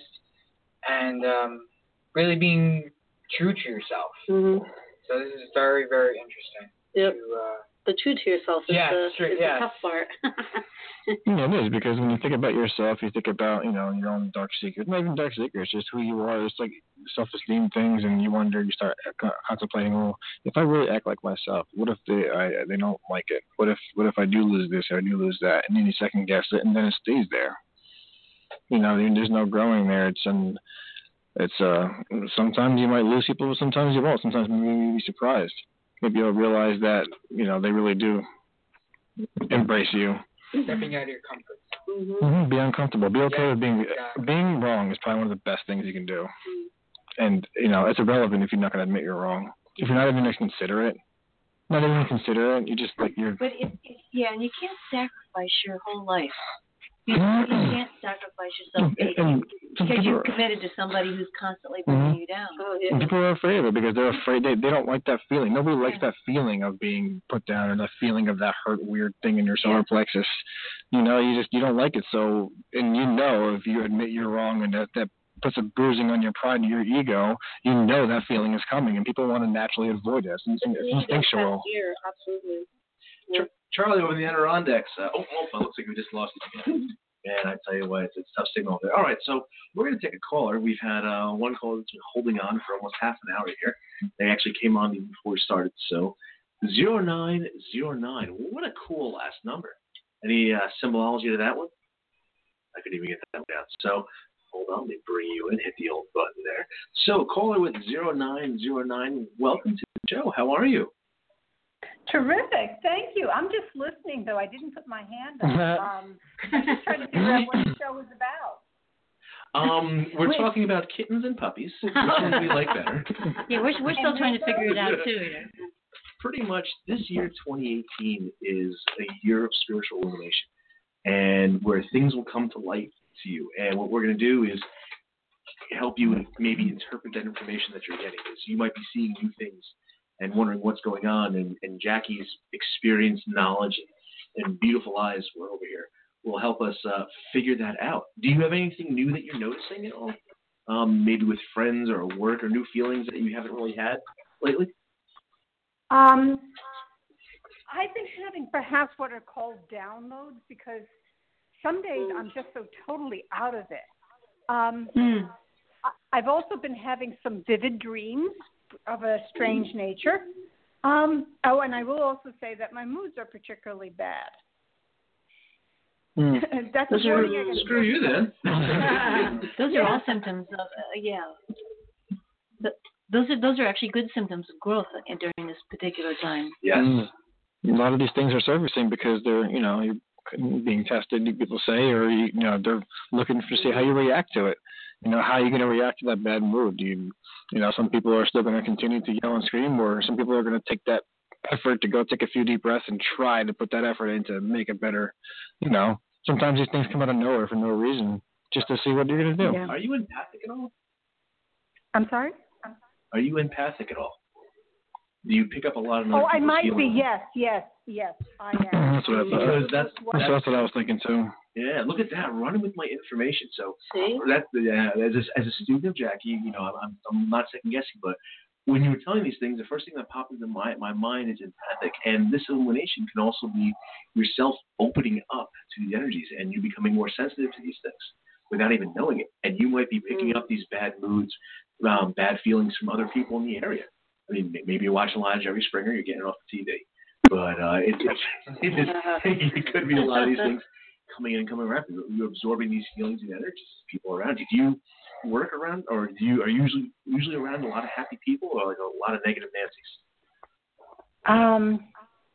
and um, really being true to yourself. Mm-hmm. So this is very, very interesting. Yep. To, uh, the true to yourself is, yes, the, true, is yes. the tough part. Yeah, it is, because when you think about yourself, you think about, you know, your own dark secrets. Not even dark secrets, just who you are. It's like self-esteem things, and you wonder, you start contemplating, well, if I really act like myself, what if they I, they don't like it? What if what if I do lose this or I do lose that? And then you second guess it, and then it stays there. You know, there's no growing there. It's and it's uh sometimes you might lose people, but sometimes you won't. Sometimes maybe you'll be surprised. Maybe you'll realize that, you know, they really do embrace you. Stepping out of your comfort zone. Mm-hmm. Mm-hmm. Be uncomfortable. Be okay yeah, with being exactly. being wrong is probably one of the best things you can do. Mm-hmm. And, you know, it's irrelevant if you're not going to admit you're wrong. If you're not even going to consider it, not even consider it, you just like you're. But it, it, yeah, and you can't sacrifice your whole life. You, you can't sacrifice yourself and, because you're committed to somebody who's constantly bringing mm-hmm. you down. Oh, yeah. People are afraid of it because they're afraid. They, they don't like that feeling. Nobody likes yeah. that feeling of being put down or that feeling of that hurt, weird thing in your solar yeah. plexus. You know, you just you don't like it. So, and you know, if you admit you're wrong and that that puts a bruising on your pride and your ego, you know that feeling is coming, and people want to naturally avoid it. It's, it's, it's instinctual. Year, absolutely. Yeah. Charlie over in the Adirondacks. Uh, oh, oh, it looks like we just lost it again. Man, I tell you what, it's, it's tough signal there. All right, so we're going to take a caller. We've had uh, one caller that's been holding on for almost half an hour here. They actually came on even before we started. So zero nine zero nine. What a cool last number. Any uh, symbology to that one? I couldn't even get that one down. So hold on, let me bring you in. Hit the old button there. So caller with zero nine zero nine, welcome to the show. How are you? Terrific. Thank you. I'm just listening, though. I didn't put my hand up. Um, I'm just trying to figure out what the show is about. Um, we're Wait. talking about kittens and puppies. Which one do we like better? Yeah, we're, we're still trying to figure it out, too. Yeah. Pretty much this year, twenty eighteen, is a year of spiritual illumination, and where things will come to light to you. And what we're going to do is help you maybe interpret that information that you're getting. Because you might be seeing new things and wondering what's going on, and, and Jackie's experience, knowledge, and, and beautiful eyes, we're over here, will help us uh, figure that out. Do you have anything new that you're noticing at all? Um, maybe with friends or work or new feelings that you haven't really had lately? Um, I've been having perhaps what are called downloads because some days I'm just so totally out of it. Um, mm. I, I've also been having some vivid dreams of a strange nature. Um, oh, and I will also say that my moods are particularly bad. Mm. That's Those are, screw you then. Those are all symptoms of, uh, yeah. The, those are those are actually good symptoms of growth during this particular time. Yes. Mm. A lot of these things are surfacing because they're, you know, you're being tested, people say, or, you, you know, they're looking to see how you react to it. You know, how are you going to react to that bad mood? Do you, you know, some people are still going to continue to yell and scream, or some people are going to take that effort to go take a few deep breaths and try to put that effort in to make it better. You know, sometimes these things come out of nowhere for no reason, just to see what you're going to do. Yeah. Are you empathic at all? I'm sorry? Are you empathic at all? Do you pick up a lot of other Oh, I might feelings? be. Yes, yes, yes, I am. That's what I thought. That's, that's, that's what I was thinking too. Yeah, look at that, running with my information. So See? that's the uh, as a, as a student of Jackie, you know, I'm I'm not second guessing, but when you were telling these things, the first thing that popped into my my mind is empathic, and this illumination can also be yourself opening up to the energies, and you becoming more sensitive to these things without even knowing it, and you might be picking up these bad moods, um, bad feelings from other people in the area. I mean, maybe you're watching a lot of Jerry Springer, you're getting it off the T V, but uh, it, it, it, it could be a lot of these things coming in and coming around. You're absorbing these feelings and energies of people around you. Do you work around, or do you are you usually usually around a lot of happy people, or like a lot of negative Nancy's? Um,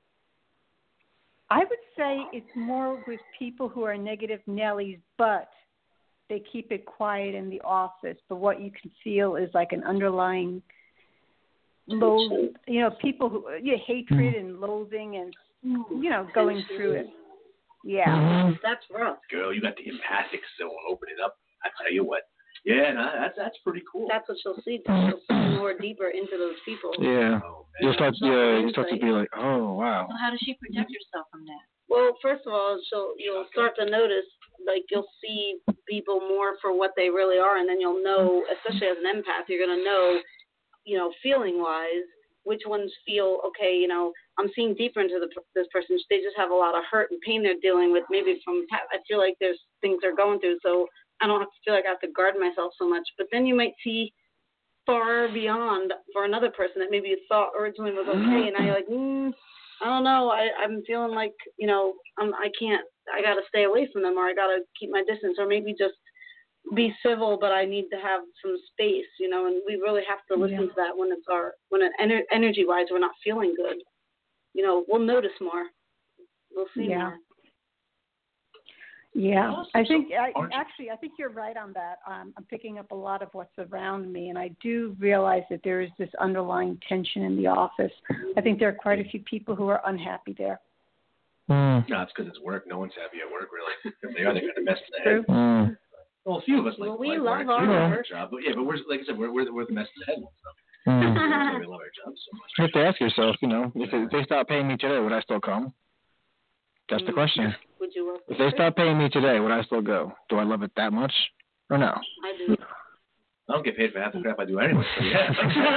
I would say it's more with people who are negative Nellies, but they keep it quiet in the office. But what you can feel is like an underlying loathe, you know, people who, yeah, hatred and loathing and, you know, going through it. Yeah. That's rough. Girl, you got the empathic zone. Open it up. I tell you what. Yeah, no, that's that's pretty cool. That's what she'll see. She'll see more deeper into those people. Yeah. Oh, you start, yeah, you start to be like, oh, wow. So how does she protect herself from that? Well, first of all, she'll you'll start to notice, like you'll see people more for what they really are, and then you'll know, especially as an empath, you're gonna know, you know, feeling wise, which ones feel okay. You know, I'm seeing deeper into the, this person. They just have a lot of hurt and pain they're dealing with. Maybe from I feel like there's things they're going through, so I don't have to feel like I have to guard myself so much. But then you might see far beyond for another person that maybe you thought originally was okay, and now you're like, mm, I don't know. I, I'm feeling like, you know, I'm, I can't. I got to stay away from them, or I got to keep my distance, or maybe just be civil, but I need to have some space, you know. And we really have to listen yeah. to that when it's our when it, ener- energy-wise we're not feeling good. You know, we'll notice more. We'll see yeah. more. Yeah, Awesome. I think I, So, actually I think you're right on that. Um, I'm picking up a lot of what's around me, and I do realize that there is this underlying tension in the office. I think there are quite a few people who are unhappy there. Mm. No, it's because it's work. No one's happy at work, really. If they are, they're going to mess in the True. head. Mm. Well, a few of us like, Well, we like love work. our We love work. our job, but yeah, but we're like I said, we're we're, we're the mess in the head ones. So. Mm. That's why we love our job so much. You have to ask yourself, you know, if, it, if they stop paying me today, would I still come? That's the question. Would you work? If they stop paying me today, would I still go? Do I love it that much, or no? I do. I don't get paid for half the crap I do anyway. So yeah.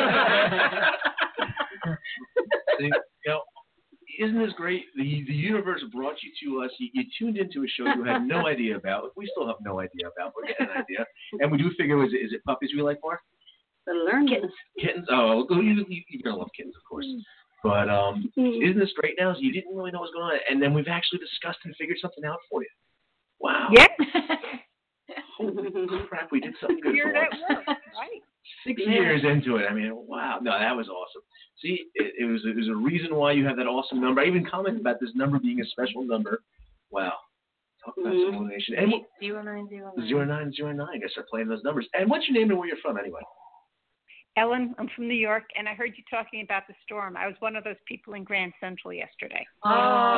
See, you know, isn't this great? The the universe brought you to us. You, you tuned into a show you had no idea about. We still have no idea about. We're getting an idea, and we do figure is it, is it puppies we like more? The learn Kittens. Kittens. Oh, you, you, you're gonna love kittens, of course. But um, isn't this great now? So you didn't really know what was going on, and then we've actually discussed and figured something out for you. Wow. Yeah. Holy crap, we did something good You're for at us. work, right? Six years into it. I mean, wow. No, that was awesome. See, it, it was it was a reason why you have that awesome number. I even commented about this number being a special number. Wow. Talk about Mm-hmm. simulation. And what, Zero nine zero nine. zero nine zero nine. I guess they're playing those numbers. And what's your name and where you're from anyway? Ellen, I'm from New York, and I heard you talking about the storm. I was one of those people in Grand Central yesterday. Oh,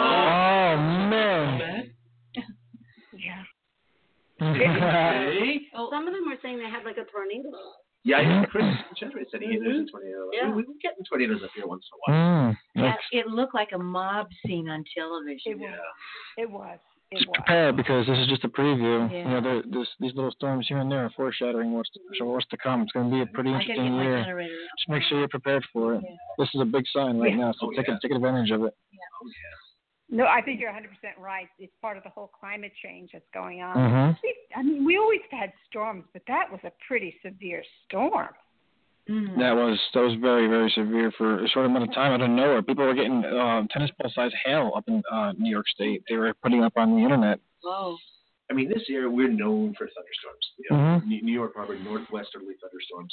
man. Yeah. Hey. Oh, some of them were saying they had like a tornado. Yeah, I know Chris Chandra said he there's a tornado. Yeah. We, we were getting tornadoes up here once in a while. Mm. Yeah, That's, it looked like a mob scene on television. It was. Yeah. It was. It just was. prepare, because this is just a preview. Yeah. You know, there, this, these little storms here and there are foreshadowing what's to, so what's to come. It's going to be a pretty I gotta get interesting my year. generator. Just make sure you're prepared for it. Yeah. This is a big sign right Yeah. now, so Oh, take, yeah. it, take advantage of it. Oh, yeah. No, I think you're one hundred percent right. It's part of the whole climate change that's going on. Mm-hmm. We, I mean, we always had storms, but that was a pretty severe storm. Mm. That was that was very, very severe for a short amount of time out of nowhere. People were getting uh, tennis ball size hail up in uh, New York State. They were putting up on the internet. Whoa. I mean, this year we're known for thunderstorms. You know, Mhm. New New York Harbor, northwesterly thunderstorms.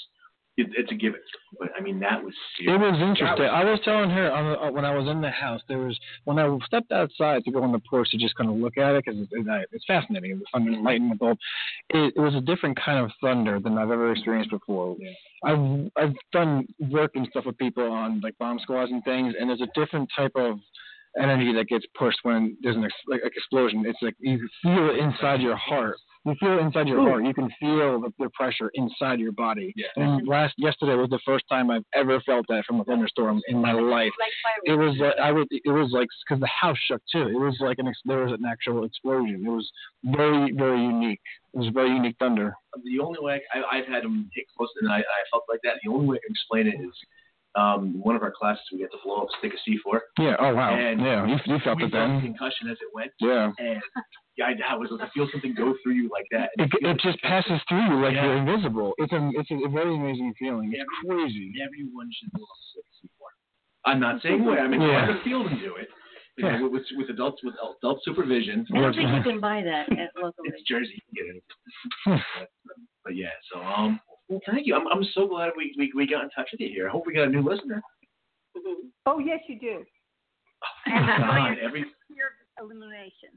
it, it's a given. But I mean, that was It serious. was interesting. Was, I was telling her on the, uh, when I was in the house, there was when I stepped outside to go on the porch to just kind of look at it because it, it, it's fascinating. The thunder and lightning with all. It, it was a different kind of thunder than I've ever experienced before. Yeah. I've I've done work and stuff with people on like bomb squads and things, and there's a different type of energy that gets pushed when there's an ex- like, like explosion. It's like you feel it inside your heart. You feel it inside your Ooh. heart. You can feel the, the pressure inside your body. Yeah. And last yesterday was the first time I've ever felt that from a thunderstorm in my life. It was like I would. It was like because the house shook too. It was like an ex- there was an actual explosion. It was very very unique. It was very unique thunder. The only way I, I've had them hit close and I, I felt like that. The only way I can explain it is. Um, one of our classes, we get to blow up a stick of C four. Yeah. Oh wow. And yeah. You, you felt we it then. Felt concussion as it went. Yeah. And yeah, I was to feel something go through you like that. It, it, it just passes through you like yeah. you're invisible. It's a it's a very amazing feeling. It's Every, crazy. Everyone should blow up a stick of C four. I'm not saying where. I mean, yeah. try to feel them do it. You know, with, with with adults with adult supervision. I don't think you can buy that at locally. It's Jersey. You can get it. but, but yeah. So um. Well, thank you. I'm I'm so glad we, we we got in touch with you here. I hope we got a new listener. Mm-hmm. Oh yes, you do. Oh, God, every illumination.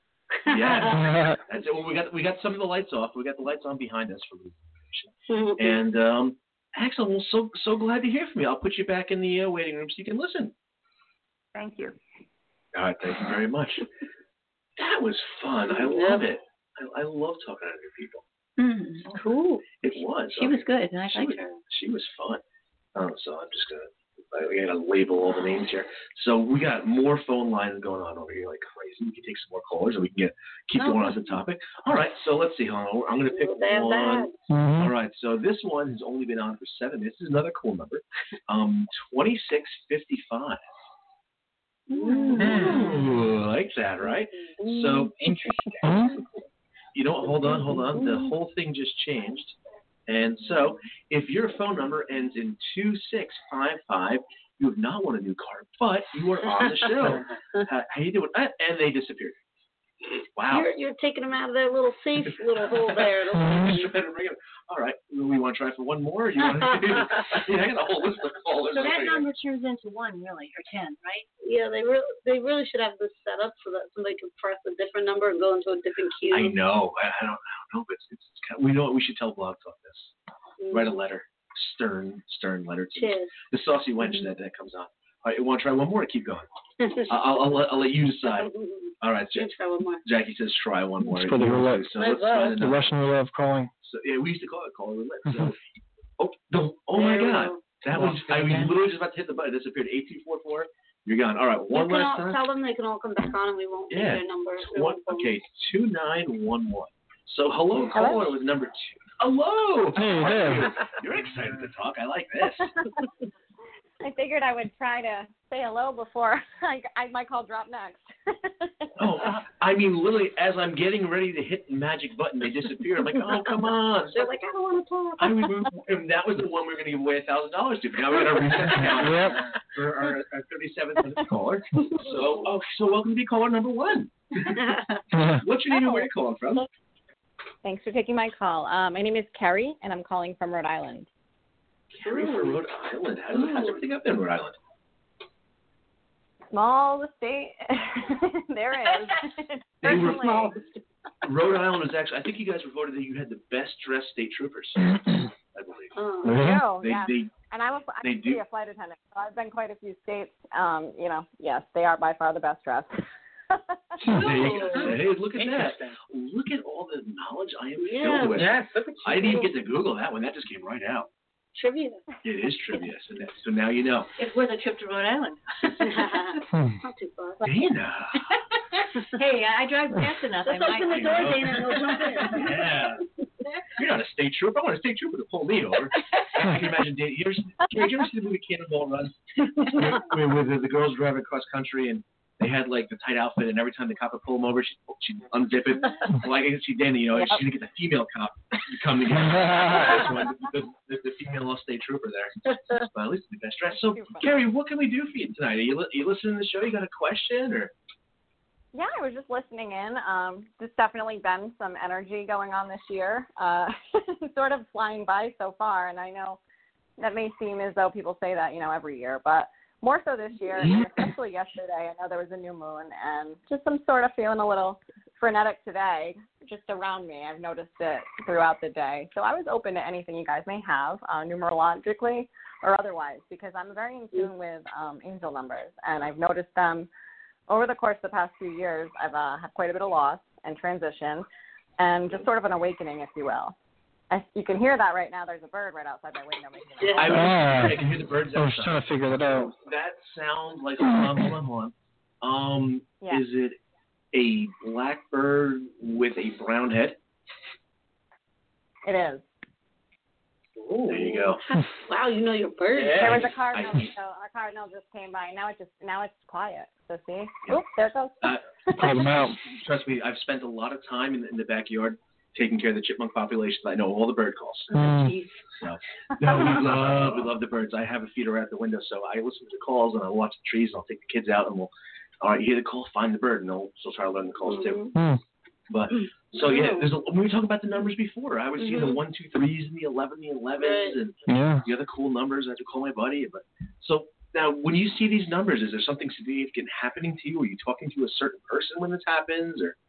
Yeah, that's it. Well, we got we got some of the lights off. We got the lights on behind us for illumination. Mm-hmm. And um, excellent. Well, so so glad to hear from you. I'll put you back in the uh, waiting room so you can listen. Thank you. All right, thank you very much. That was fun. I love it. I, I love talking to new people. Mm, cool. It was. She was good. I she liked was, her. She was fun. Um, so I'm just gonna. I gotta label all the names here. So we got more phone lines going on over here like crazy. We can take some more callers, or we can get keep going on the topic. All right. So let's see. Hold on. I'm gonna pick one. Mm-hmm. All right. So this one has only been on for seven. This is another cool number. Um, twenty-six fifty-five. Ooh, I like that, right? So interesting. You know what? Hold on, hold on. The whole thing just changed. And so, if your phone number ends in two six five five, you have not won a new car, but you are on the show. how, how you doing? And they disappeared. Wow. You're, you're taking them out of their little safe little hole there. All right. We want to try for one more? Or you want to do, yeah, I got a whole list of callers. So that number turns into one, really, or ten, right? Yeah, they really they really should have this set up so that somebody can press a different number and go into a different queue. I know. I, I don't. I don't know. But it's, it's kind of, we know what we should tell Blog Talk this. Mm. Write a letter, stern, stern letter to Cheers. the saucy wench mm-hmm. that that comes on. All right, you want to try one more or keep going? I'll, I'll, let, I'll let you decide. All right, Jack, try one more. Jackie says try one more. It's for the roulette. So let's try the Russian roulette of calling. So yeah, we used to call it call roulette. So, oh, the, oh my God, that was I was literally just about to hit the button. It disappeared. Eight two four four. You're gone. All right, one you last all, time. Tell them they can all come back on, and we won't yeah. take their number. One, okay, two nine one one. So hello, hello? caller was number two. Hello. Hey, hey. You're excited to talk. I like this. I figured I would try to say hello before I, I my call dropped next. Oh, I mean, literally, as I'm getting ready to hit the magic button, they disappear. I'm like, oh, come on. They're like, I don't want to talk. I mean, and that was the one we were going to give away a thousand dollars to. Now we're going to reset the count yep. for our, our thirty-seventh caller. So, oh, so welcome to be caller number one. What's your name and where are you calling from? Thanks for taking my call. Uh, my name is Carrie, and I'm calling from Rhode Island. Carrie from Rhode Island. How's, how's everything up there in Rhode Island? Small state. There is. They were small. Rhode Island was actually, I think you guys were voted that you had the best dressed state troopers, I believe. Oh, mm-hmm. they, yeah. they, and I'm, a, I'm they actually do. a flight attendant, so I've been quite a few states. Um, you know, yes, they are by far the best dressed. There you go. Hey, look at that. Look at all the knowledge I am yeah. filled with. Yes, look at you. I didn't even get to Google that one. That just came right out. Trivia. It is trivia. So, that, so now you know. It's worth a trip to Rhode Island. Not too far. Dana. Hey, I drive fast enough. Just I open might, the door, Dana, and we'll jump in. Yeah. You're not a state trooper. I want a state trooper to pull me over. I can imagine Dana. You ever, did you ever see the movie Cannonball Run? Where, where the, the girls driving across country and they had like the tight outfit, and every time the cop would pull them over, she'd, she'd unzip it. Well, I can see Danny, you know, yep. she's gonna get the female cop to come together. This one, the, the, the female state trooper there. But at least the best dressed. So, Carrie, what can we do for you tonight? Are you, are you listening to the show? You got a question or? Yeah, I was just listening in. Um, there's definitely been some energy going on this year, uh, sort of flying by so far, and I know that may seem as though people say that, you know, every year, but more so this year, and especially yesterday. I know there was a new moon, and just I'm sort of feeling a little frenetic today, just around me. I've noticed it throughout the day. So I was open to anything you guys may have, uh, numerologically or otherwise, because I'm very in tune with um, angel numbers, and I've noticed them over the course of the past few years. I've uh, had quite a bit of loss and transition, and just sort of an awakening, if you will. I, you can hear that right now. There's a bird right outside my window. Making I, was, I can hear the birds outside. I was trying to figure that out. That sounds like, hold on, hold on, hold on. Um, yeah. Is it a blackbird with a brown head? It is. Ooh. There you go. Wow, you know your bird. Yeah. There was a cardinal. I, so our cardinal just came by. Now it just now it's quiet. So see, yeah. Oop, there it goes. Uh, Call them out. Trust me, I've spent a lot of time in the, in the backyard taking care of the chipmunk population. I know all the bird calls. Mm. So, no, we love we love the birds. I have a feeder out the window, so I listen to the calls and I watch the trees. And I'll take the kids out and we'll. All right, you hear the call, find the bird, and they'll still try to learn the calls too. Mm. But so yeah, there's a, when we talk about the numbers before, I was mm-hmm. seeing the one, two, threes, and the eleven, the elevens, and yeah. the other cool numbers. I had to call my buddy. But so now, when you see these numbers, is there something significant happening to you? Are you talking to a certain person when this happens, or?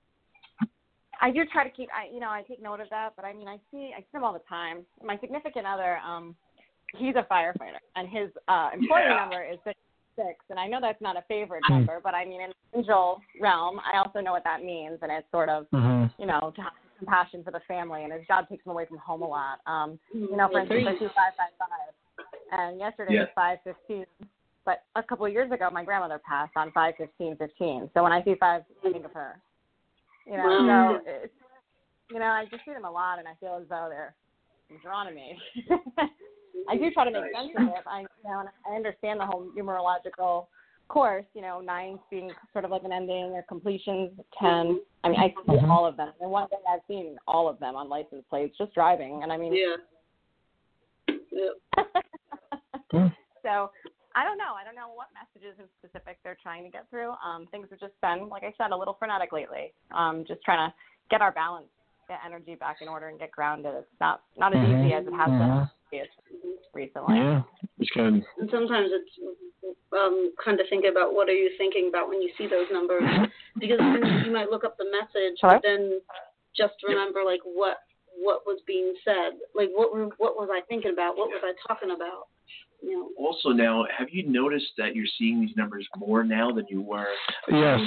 I do try to keep, I you know, I take note of that, but I mean, I see, I see them all the time. My significant other, um, he's a firefighter, and his uh, employee yeah. number is six, and I know that's not a favorite number, but I mean, in the angel realm, I also know what that means, and it's sort of, mm-hmm. you know, to have compassion for the family, and his job takes him away from home a lot. Um, you know, for instance, I see five five five, and yesterday yeah. was five fifteen, but a couple of years ago, my grandmother passed on five fifteen fifteen, so when I see five, I think of her. You know, wow. so it's, you know, I just see them a lot, and I feel as though they're drawn to me. I do try to make sense of it. I, you know, and I understand the whole numerological course. You know, nines being sort of like an ending or completions. Ten. I mean, I see mm-hmm. all of them. And one day I've seen all of them on license plates just driving. And I mean, yeah. yeah. mm. So I don't know. I don't know what messages in specific they're trying to get through. Um, things have just been, like I said, a little frenetic lately. Um, just trying to get our balance, get energy back in order, and get grounded. It's not not as mm-hmm. easy as it has mm-hmm. been recently. Yeah, it's good. And sometimes it's um, kind of thinking about what are you thinking about when you see those numbers, because you might look up the message, Hello? but then just remember like what what was being said, like what were, what was I thinking about, what was I talking about. You know. Also, now, have you noticed that you're seeing these numbers more now than you were? Yes.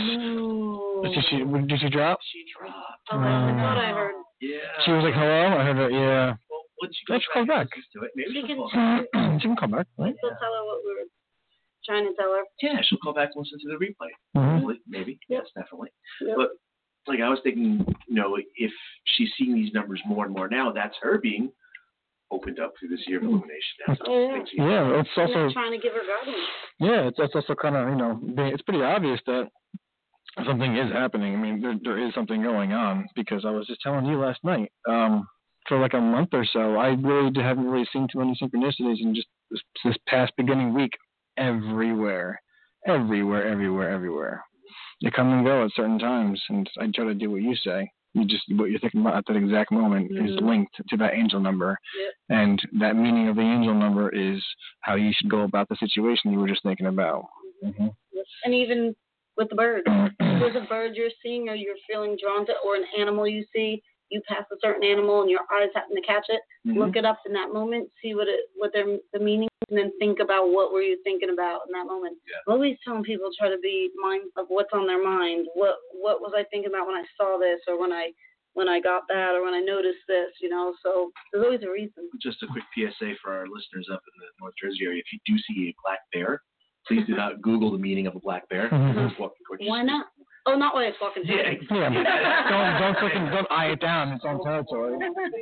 No. Did she, did she drop? She dropped. Oh, I thought I heard. Yeah. She was like, hello? I heard her, yeah. Well, once you Let's go call back. back to it, maybe She she'll can- call back. She can come back, right? We'll tell her what we were trying to tell her. Yeah, she'll call back and listen to the replay. Mm-hmm. Hopefully, maybe. Yes, definitely. Yep. But, like, I was thinking, you know, if she's seeing these numbers more and more now, that's her being opened up through this year of illumination. That's Oh, yeah. Yeah, it's also You're trying to give her guidance. yeah, it's that's also kind of you know being, it's pretty obvious that something is happening. I mean, there there is something going on because I was just telling you last night. Um, for like a month or so, I really haven't really seen too many synchronicities, and just this, this past beginning week, everywhere, everywhere, everywhere, everywhere. They come and go at certain times, and I try to do what you say. You just what you're thinking about at that exact moment mm-hmm. is linked to that angel number, yep. and that meaning of the angel number is how you should go about the situation you were just thinking about. Mm-hmm. Yep. And even with the bird, if there's a bird you're seeing or you're feeling drawn to, or an animal you see, you pass a certain animal and your eyes happen to catch it, mm-hmm. look it up in that moment, see what it what their the meaning is, and then think about what were you thinking about in that moment. Yeah. I'm always telling people try to be mindful of what's on their mind. What what was I thinking about when I saw this, or when I when I got that, or when I noticed this, you know? So there's always a reason. Just a quick P S A for our listeners up in the North Jersey area. If you do see a black bear, please do not Google the meaning of a black bear. Mm-hmm. Why not? Oh, not while it's walking. Yeah, Yeah, don't don't freaking don't eye it down. It's on territory.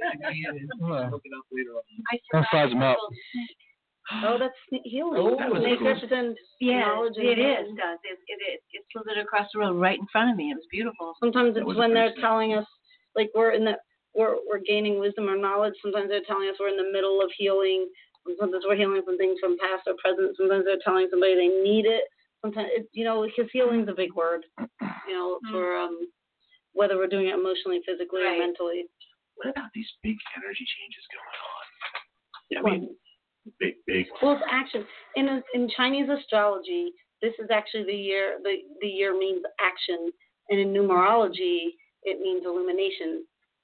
yeah. Look it up later on. Don't size them up. Oh, that's healing. Oh, that was They cool. represent Yeah, knowledge and it healing. is. Does it? It it it slithered across the road right in front of me. It was beautiful. Sometimes That it's was a when they're pretty telling us, like we're in the we're we're gaining wisdom or knowledge. Sometimes they're telling us we're in the middle of healing. Sometimes we're healing from things from past or present. Sometimes they're telling somebody they need it. Sometimes it, you know, because healing's a big word. You know, Mm-hmm. for um whether we're doing it emotionally, physically, Right. or mentally. What about these big energy changes going on? I What? mean, Big, big. Well, it's action. In in Chinese astrology, this is actually the year. The the year means action, and in numerology, it means illumination.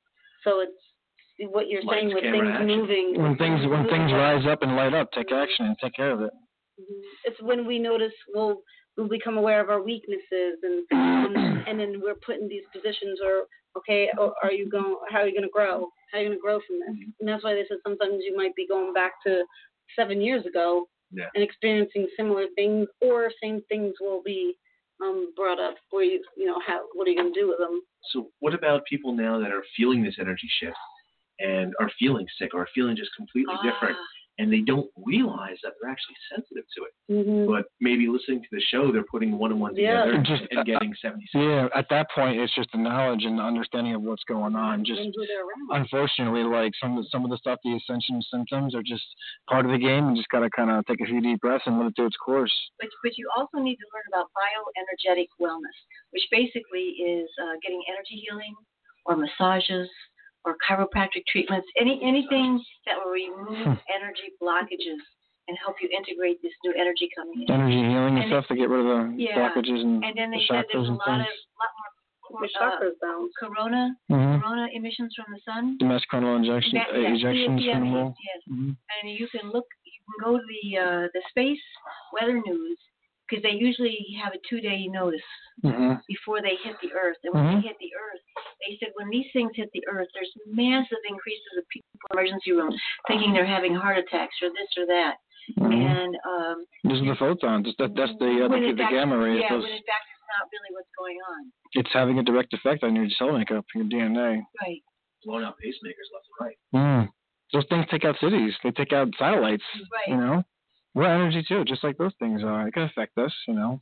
So it's what you're Lights, saying with camera, things action. moving. When things when moving things around. rise up and light up, take action and take care of it. It's when we notice we'll we'll become aware of our weaknesses, and um, and then we're put in these positions where, okay, are you going? How are you going to grow? How are you going to grow from this? And that's why they said sometimes you might be going back to seven years ago Yeah. and experiencing similar things, or same things will be um, brought up where you you know how what are you going to do with them? So what about people now that are feeling this energy shift and are feeling sick or are feeling just completely Ah. different, and they don't realize that they're actually sensitive to it? Mm-hmm. But maybe listening to the show, they're putting one and one Yeah. together Just, and getting seventy-six. Yeah, at that point, it's just the knowledge and the understanding of what's going on. Just And who they're around. unfortunately, like some of the, some of the stuff, the ascension symptoms are just part of the game, and just gotta kind of take a few deep breaths and let it do its course. But, but you also need to learn about bioenergetic wellness, which basically is uh, getting energy healing or massages or chiropractic treatments, any anything that will remove energy blockages and help you integrate this new energy coming in. Energy healing and, And stuff to get rid of the Yeah. blockages and, And then the they said chakras there's a and lot things. of lot more The uh, chakras down. corona Mm-hmm. corona emissions from the sun. Domestic coronal injection, That- uh, yeah, ejections C- from the yes, wall. yes. Mm-hmm. And you can look, you can go to the uh, the space weather news, because they usually have a two-day notice Mm-hmm. before they hit the earth. And when Mhm. they hit the earth, they said when these things hit the earth, there's massive increases of people in the emergency room thinking they're having heart attacks or this or that. Mm-hmm. And um, Those are the photons. That, that's the, uh, when the, in the fact, gamma rays. yeah, Those, when in fact it's not really what's going on. it's having a direct effect on your cell makeup, your D N A. Right. Blowing out pacemakers left and right. Mm. Those things take out cities. They take out satellites. Right. You know, we're energy too, just like those things are. It can affect us. You know.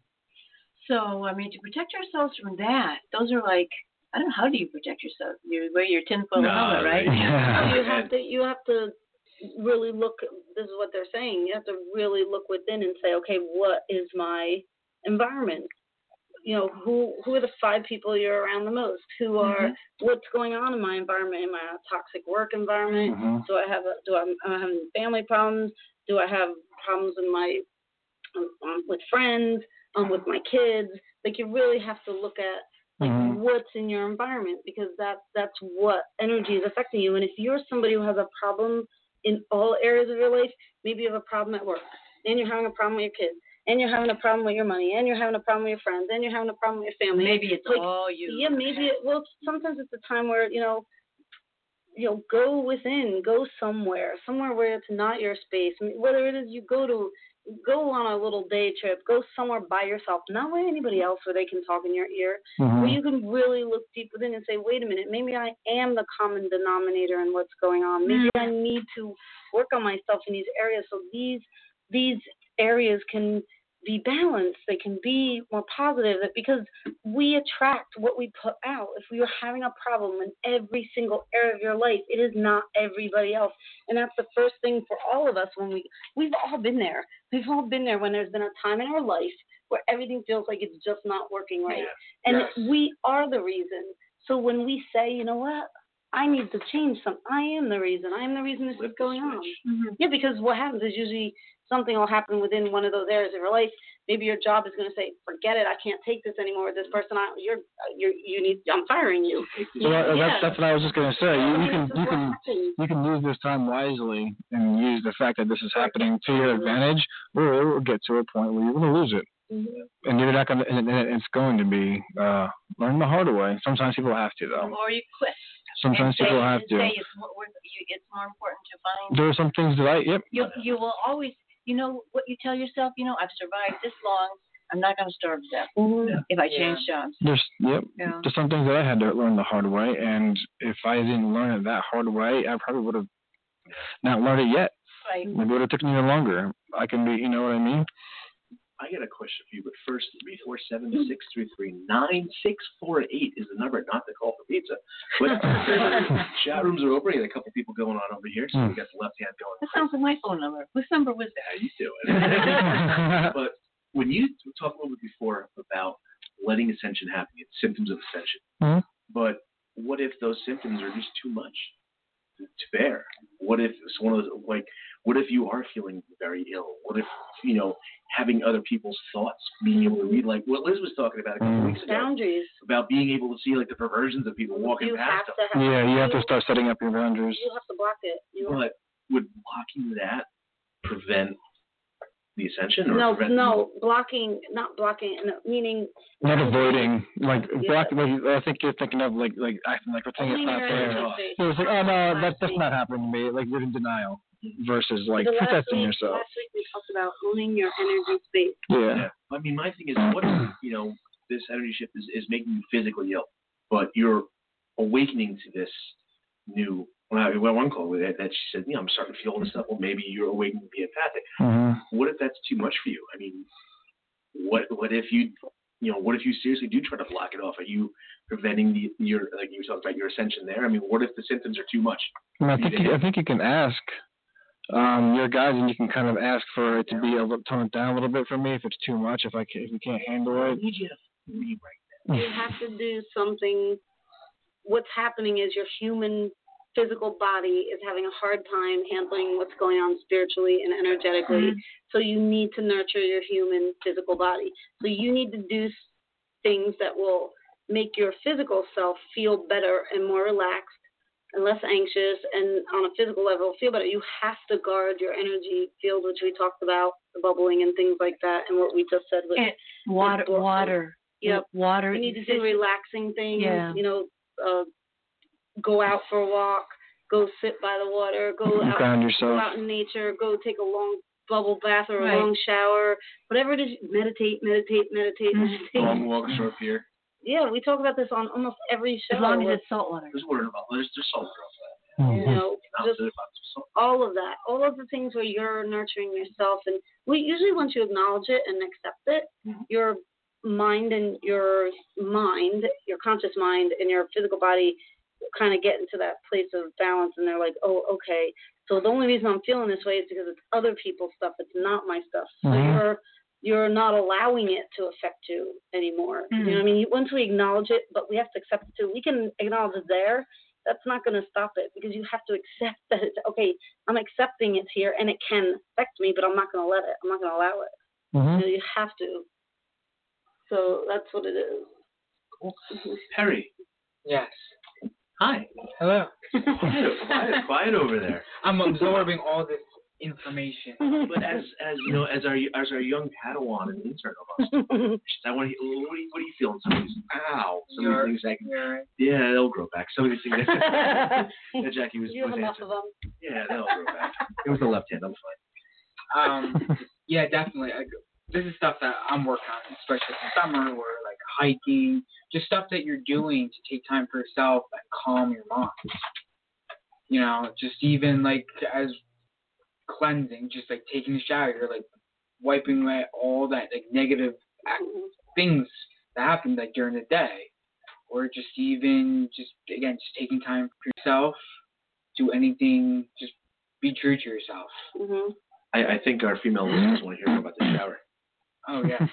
So, I mean, to protect ourselves from that, those are like, I don't know, how do you protect yourself? You wear your tinfoil No, helmet, right? Yeah. You have to you have to really look. This is what they're saying. You have to really look within and say, okay, what is my environment? You know, who who are the five people you're around the most? Who are Mhm. what's going on in my environment? Am I in a toxic work environment? Mhm. Do I have a, do I am I having family problems? Do I have problems in my um, um, with friends? Um, with my kids? Like you really have to look at like Mhm. what's in your environment, because that's that's what energy is affecting you. And if you're somebody who has a problem in all areas of your life, maybe you have a problem at work, and you're having a problem with your kids, and you're having a problem with your money, and you're having a problem with your friends, and you're having a problem with your family. Maybe it's like, all you. Yeah, maybe it. Well, sometimes it's a time where you know, you know, go within, go somewhere, somewhere where it's not your space. I mean, whether it is you go to. Go on a little day trip. Go somewhere by yourself, not with anybody else, where they can talk in your ear. Mhm. Where you can really look deep within and say, "Wait a minute, maybe I am the common denominator in what's going on. Maybe I need to work on myself in these areas so these these areas can be balanced. They can be more positive. Because we attract what we put out. If we are having a problem in every single area of your life, it is not everybody else. And that's the first thing for all of us when we we've all been there. We've all been there when there's been a time in our life where everything feels like it's just not working right. Yeah. And Yes. we are the reason. So when we say, you know what, I need to change something, I am the reason. I am the reason this Flip is the going on. switch. Mhm. Yeah, because what happens is usually something will happen within one of those areas of your life. Maybe your job is going to say, "Forget it, I can't take this anymore. This person, I, you're, you're, you need, I'm firing you." Well, that- Yeah. that's that's what I was just gonna say. You, I you mean, can this is you what can happens. you can use this time wisely and use the fact that this is happening to your advantage, or it will get to a point where you're gonna lose it, Mm-hmm. and you're not gonna. And and it's going to be uh, learn the hard way. Sometimes people have to though. Or you quit. Sometimes and say, people have and to. say it's more, worth- you- it's more important to find. There are some things that I yep. You you will always, you know what you tell yourself. You know, I've survived this long. I'm not going to starve to death Mm-hmm. if I Yeah. change jobs. There's yep. Yeah. There's some things that I had to learn the hard way, and if I didn't learn it that hard way, I probably would have not learned it yet. Right. Maybe it would have taken me longer. I can be, you know what I mean? I got a question for you, but first, three four seven, six three three, nine six four eight is the number, not to call for pizza. But chat rooms are open. We got a couple people going on over here, so we got the left hand going. That sounds like my phone number. Whose number was that? How you doing? But when you talked a little bit before about letting ascension happen, it's symptoms of ascension. Mhm. But what if those symptoms are just too much? to bear? What if it's one of those, like, what if you are feeling very ill? What if, you know, having other people's thoughts, being able to read, like what Liz was talking about a couple weeks ago. Boundaries. About being able to see, like, the perversions of people walking you past have them. to have Yeah, you have you, to start setting up your boundaries. You have to block it. You But would blocking that prevent the ascension? Or no, prevent no, blocking, not blocking, no, meaning Not avoiding, like Yeah. block. Like, I think you're thinking of like like acting like pretending it's Only not your there. energy space. So it's like, oh no, that, that's Last not happening to me. Like you're in denial versus like the last protecting week, yourself. Last week we talked about owning your energy space. Yeah. I mean, my thing is, what if, you know, this energy shift is, is making you physically ill, but you're awakening to this new, well, I well, one call with that, that she said, you know, I'm starting to feel all this stuff. Well, maybe you're awakening to be empathic. Mm-hmm. What if that's too much for you? I mean, what what if you, you know, what if you seriously do try to block it off? Are you preventing the, your, like you talked about, your ascension there? I mean, what if the symptoms are too much? I, mean, I think you, I think you can ask um, your guys, and you can kind of ask for it to be a little, tone it down a little bit for me if it's too much. If I can, if you can't handle I it. need you to read right now. You have to do something. What's happening is your human physical body is having a hard time handling what's going on spiritually and energetically. Mm-hmm. So you need to nurture your human physical body. So you need to do things that will make your physical self feel better and more relaxed and less anxious, and on a physical level feel better. You have to guard your energy field, which we talked about, the bubbling and things like that, and what we just said with and water, with water, yep. water. You need to do relaxing things. Yeah. You know, uh, go out for a walk, go sit by the water, go out, go out in nature, go take a long bubble bath or a right. long shower, whatever it is. Meditate, meditate, meditate, meditate. Long walk, short pier. Yeah, we talk about this on almost every show. As long as it's salt water. There's water about there's there's salt water. You know, just all of that, all of the things where you're nurturing yourself, and we usually once you acknowledge it and accept it, mm-hmm. your mind and your mind, your conscious mind and your physical body kind of get into that place of balance, and they're like, oh, okay. So the only reason I'm feeling this way is because it's other people's stuff. It's not my stuff. So mm-hmm. you're you're not allowing it to affect you anymore. Mm-hmm. You know what I mean? Once we acknowledge it, but we have to accept it too. We can acknowledge it there. That's not going to stop it, because you have to accept that it's, okay, I'm accepting it's here and it can affect me, but I'm not going to let it. I'm not going to allow it. Mm-hmm. You know, you have to. So that's what it is. Cool. Perry. Yes. Hi. Hello. quiet, quiet, quiet over there. I'm absorbing all this information. But as as you know, as our as our young Padawan and intern almost, I want to. What are you, what are you feeling? Some of these, ow, some of these things. That, yeah, they'll grow back. Some of these things. That, that Jackie was. You have was enough answering. of them. Yeah, they'll grow back. It was the left hand. I'm fine. Um. Yeah, definitely. I, this is stuff that I'm working on, especially in summer, where like hiking, just stuff that you're doing to take time for yourself and calm your mind. You know, just even like as cleansing, just like taking a shower, you're like wiping away all that like negative act- things that happen like during the day, or just even just again just taking time for yourself, do anything, just be true to yourself. Mm-hmm. I, I think our female listeners want to hear more about the shower. Oh yeah.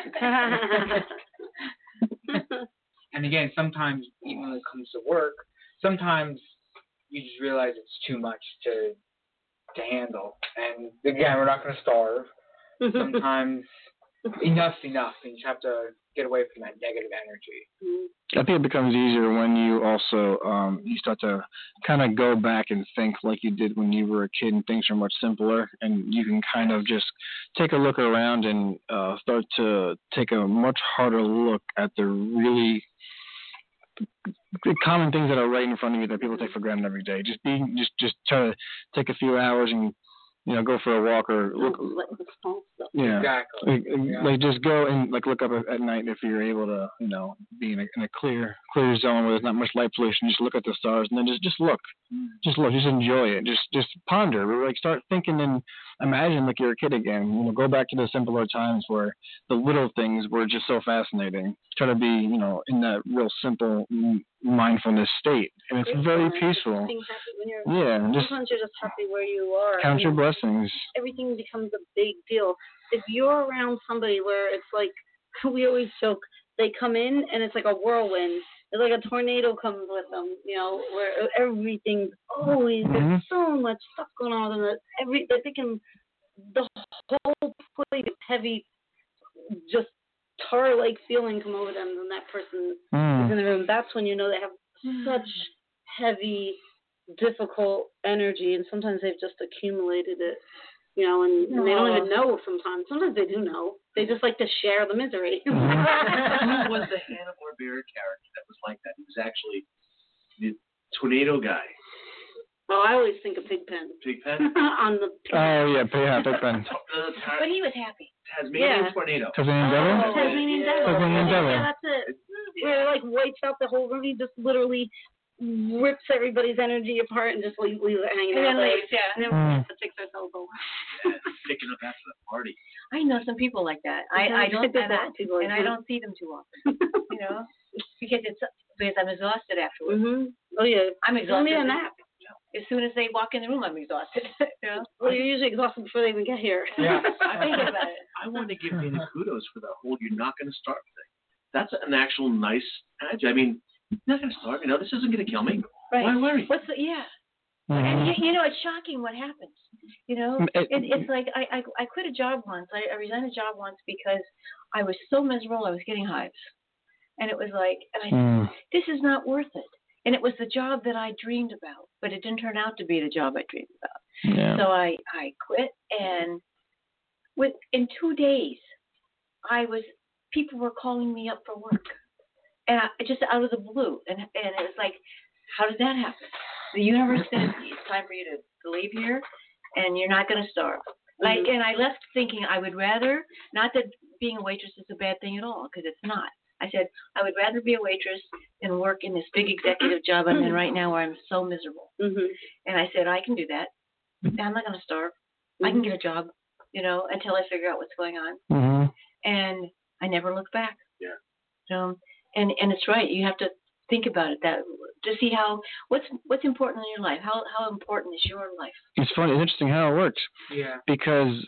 And again, sometimes even when it comes to work, sometimes you just realize it's too much to to handle. And again, we're not going to starve. Sometimes enough's enough, and you just have to get away from that negative energy. I think it becomes easier when you also um, you start to kind of go back and think like you did when you were a kid, and things are much simpler, and you can kind of just take a look around and uh, start to take a much harder look at the really the common things that are right in front of you that people take for granted every day. Just being, just just try to take a few hours and, you know, go for a walk or look. Yeah, exactly. Like, yeah. like just go and like look up at, at night if you're able to, you know, be in a, in a clear clear zone where there's not much light pollution. Just look at the stars and then just just look, mm. just look, just enjoy it. Just just ponder. Like start thinking and imagine like you're a kid again. You know, go back to the simpler times where the little things were just so fascinating. Try to be, you know, in that real simple mindfulness state, and it's very peaceful. Being happy when you're, yeah, just sometimes you're just happy where you are. Count your blessings. Everything becomes a big deal. If you're around somebody where it's like, we always joke, they come in and it's like a whirlwind, It's like a tornado comes with them, you know, where everything's always, Mm-hmm. there's so much stuff going on with them. That every, they're thinking the whole place is heavy, just tar-like feeling come over them when that person Mm. is in the room. That's when you know they have such heavy, difficult energy, and sometimes they've just accumulated it, you know, and, and they don't even know sometimes. Sometimes they do know. They just like to share the misery. Who was the Hanna-Barbera character that was like that? He was actually the tornado guy. Oh, I always think of Pigpen. Pigpen? On the Oh yeah, Pig- yeah, Pigpen. Uh, Ta- But he was happy. Tasmanian Yeah. tornado. Tasmanian Devil. Oh, Tasmanian Devil. Tasmanian Devil. Yeah, that's it. Where it like wipes out the whole room. He just literally rips everybody's energy apart and just leaves, leaves it hanging And out then there. leaves, yeah. And then Mm. we have to fix ourselves over. Yeah, picking up after the party. I know some people like that. I, I don't, and, I, and I don't see them too often. You know, because it's because I'm exhausted afterwards. Mhm. Oh yeah. I'm You don't exhausted. need a nap. As soon as they walk in the room, I'm exhausted. You know? Well, you're usually exhausted before they even get here. Yeah. I'm thinking about it. I want to give Dana kudos for the whole "you're not going to starve" thing. That's an actual nice attitude. I mean, you're not going to starve. You know, this isn't going to kill me. Right. Why worry? What's the yeah? Mhm. And you, you know, it's shocking what happens. You know, It- it, it's like I, I I quit a job once. I, I resigned a job once because I was so miserable. I was getting hives, and it was like, and I Mm. said, this is not worth it. And it was the job that I dreamed about, but it didn't turn out to be the job I dreamed about. Yeah. So I I quit, and with in two days, I was people were calling me up for work, and I, just out of the blue, and and it was like, how did that happen? The universe said it's time for you to, to leave here, and you're not going to starve. Like, and I left thinking I would rather, not that being a waitress is a bad thing at all, because it's not. I said I would rather be a waitress than work in this big executive job I'm in right now where I'm so miserable. Mhm. And I said I can do that. I'm not going to starve. I can get a job, you know, until I figure out what's going on. Mhm. And I never looked back. Yeah. So, and and it's right. You have to think about it that to see how what's what's important in your life. How how important is your life? It's funny. It's interesting how it works Yeah. because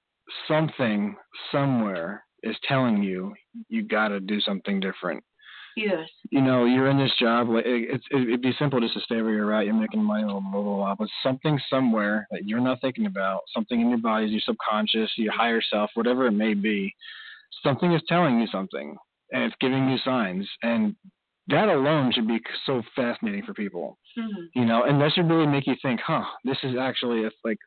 something somewhere is telling you you got to do something different. Yes. You know, you're in this job. Like it, it's it'd be simple just to stay where you're at. You're making money, blah blah blah blah. But something somewhere that you're not thinking about, something in your body, your subconscious, your higher self, whatever it may be, something is telling you something, and it's giving you signs. And that alone should be so fascinating for people. Mm-hmm. You know, and that should really make you think, huh, this is actually it's like,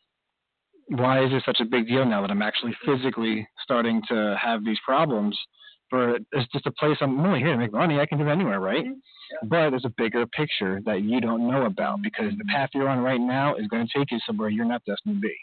why is this such a big deal now that I'm actually physically starting to have these problems? For it's just a place I'm only here to make money. I can do it anywhere, right? Mm-hmm. But there's a bigger picture that you don't know about because the path you're on right now is going to take you somewhere you're not destined to be.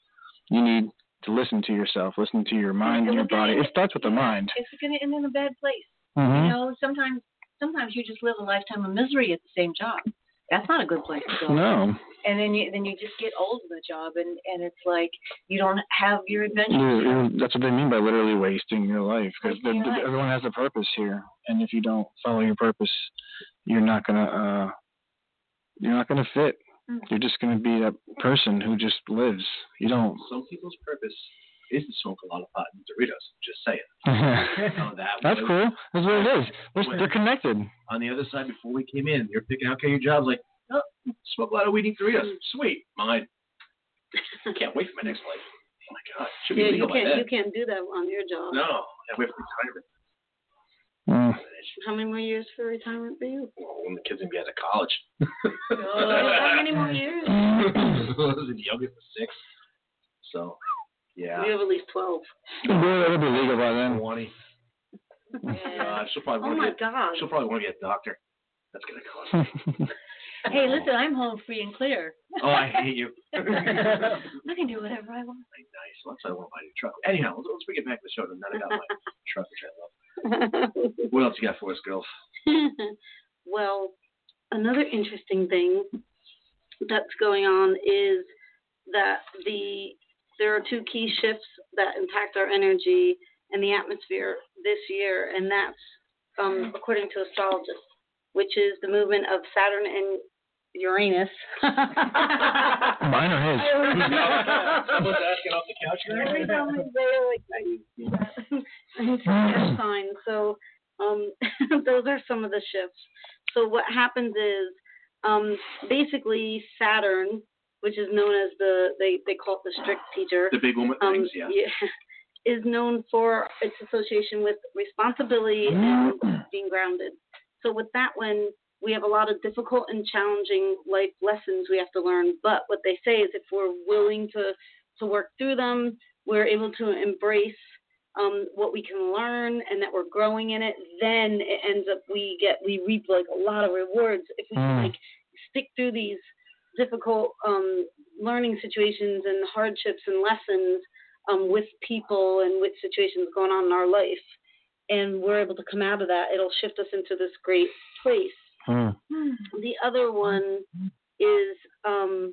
You need to listen to yourself, listen to your mind and your body. It starts with the mind. It's going to end in a bad place. Mm-hmm. You know, sometimes sometimes you just live a lifetime of misery at the same job. That's not a good place to go. No. And then you then you just get old in the job, and, and it's like you don't have your adventure. You're, you're, that's what they mean by literally wasting your life because Wasting your life. everyone has a purpose here, and if you don't follow your purpose, you're not gonna uh, you're not gonna fit. Mm. You're just gonna be that person who just lives. You don't. Some people's purpose is to smoke a lot of pot and Doritos. Just saying. You know, that That's was- cool. That's what it is. They're, When- they're connected. On the other side, before we came in, you're picking out okay, your job's like, oh, smoke a lot of weed, eat Doritos. Sweet, mine. Can't wait for my next life. Oh my God, should be Yeah, you legal by can't then. you can't do that on your job. No, I wait for retirement. Mm. How many more years for retirement for you? Well, when the kids gonna be out of college. How many more years? I was the youngest of six. So, yeah. You have at least twelve. It'll it'll be legal by then. twenty. Yeah. Uh, she'll probably Oh want my to get. God. She'll probably want to get a doctor. That's gonna cost. Hey, listen, I'm home free and clear. Oh, I hate you. Nice. I can do whatever I want. Well, that's why I want to buy a new truck. Anyhow, let's, let's bring it back to the show. Now I got my truck, which I love. What else you got for us, girls? Well, another interesting thing that's going on is that the there are two key shifts that impact our energy and the atmosphere this year, and that's um, according to astrologists, which is the movement of Saturn and Uranus. Mine or his? Someone's asking off the couch. Every time I say it, like I do that. It's a sign. So Um, those are some of the shifts. So what happens is um, basically Saturn, which is known as the, they, they call it the strict teacher. The big one with um, wings, yeah. yeah. Is known for its association with responsibility and being grounded. So with that one, we have a lot of difficult and challenging life lessons we have to learn. But what they say is if we're willing to, to work through them, we're able to embrace um, what we can learn and that we're growing in it, then it ends up we get we reap like a lot of rewards if we can like stick through these difficult um, learning situations and hardships and lessons um, with people and with situations going on in our life. And we're able to come out of that. It'll shift us into this great place. Hmm. The other one is um,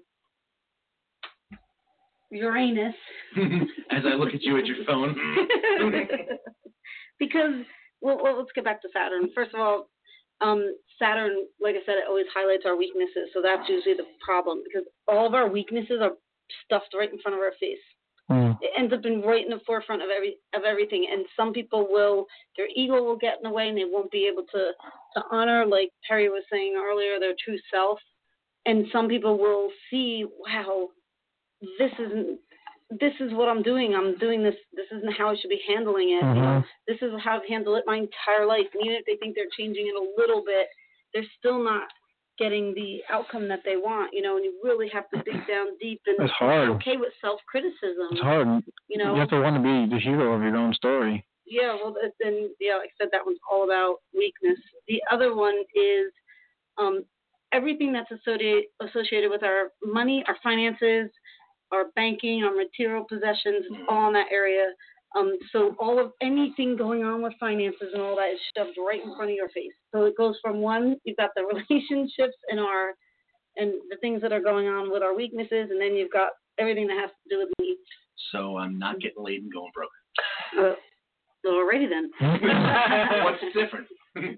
Uranus. As I look at you at your phone. Because, well, well, let's get back to Saturn. First of all, um, Saturn, like I said, it always highlights our weaknesses. So that's usually the problem because all of our weaknesses are stuffed right in front of our face. Mm. It ends up being right in the forefront of every of everything, and some people will, their ego will get in the way, and they won't be able to to honor, like Perry was saying earlier, their true self. And some people will see, wow, this isn't, this is what I'm doing. I'm doing this. This isn't how I should be handling it. Mm-hmm. You know, this is how I've handled it my entire life. And even if they think they're changing it a little bit, they're still not getting the outcome that they want, you know, and you really have to dig down deep and it's hard. Be okay with self-criticism. It's hard. You know, you have to want to be the hero of your own story. Yeah, well, then, yeah, like I said, that one's all about weakness. The other one is um, everything that's associated associated with our money, our finances, our banking, our material possessions, all in that area. Um, so all of anything going on with finances and all that is shoved right in front of your face. So it goes from one, you've got the relationships and our and the things that are going on with our weaknesses, and then you've got everything that has to do with me. So I'm not getting laid and going broke. Uh, alrighty then. What's different?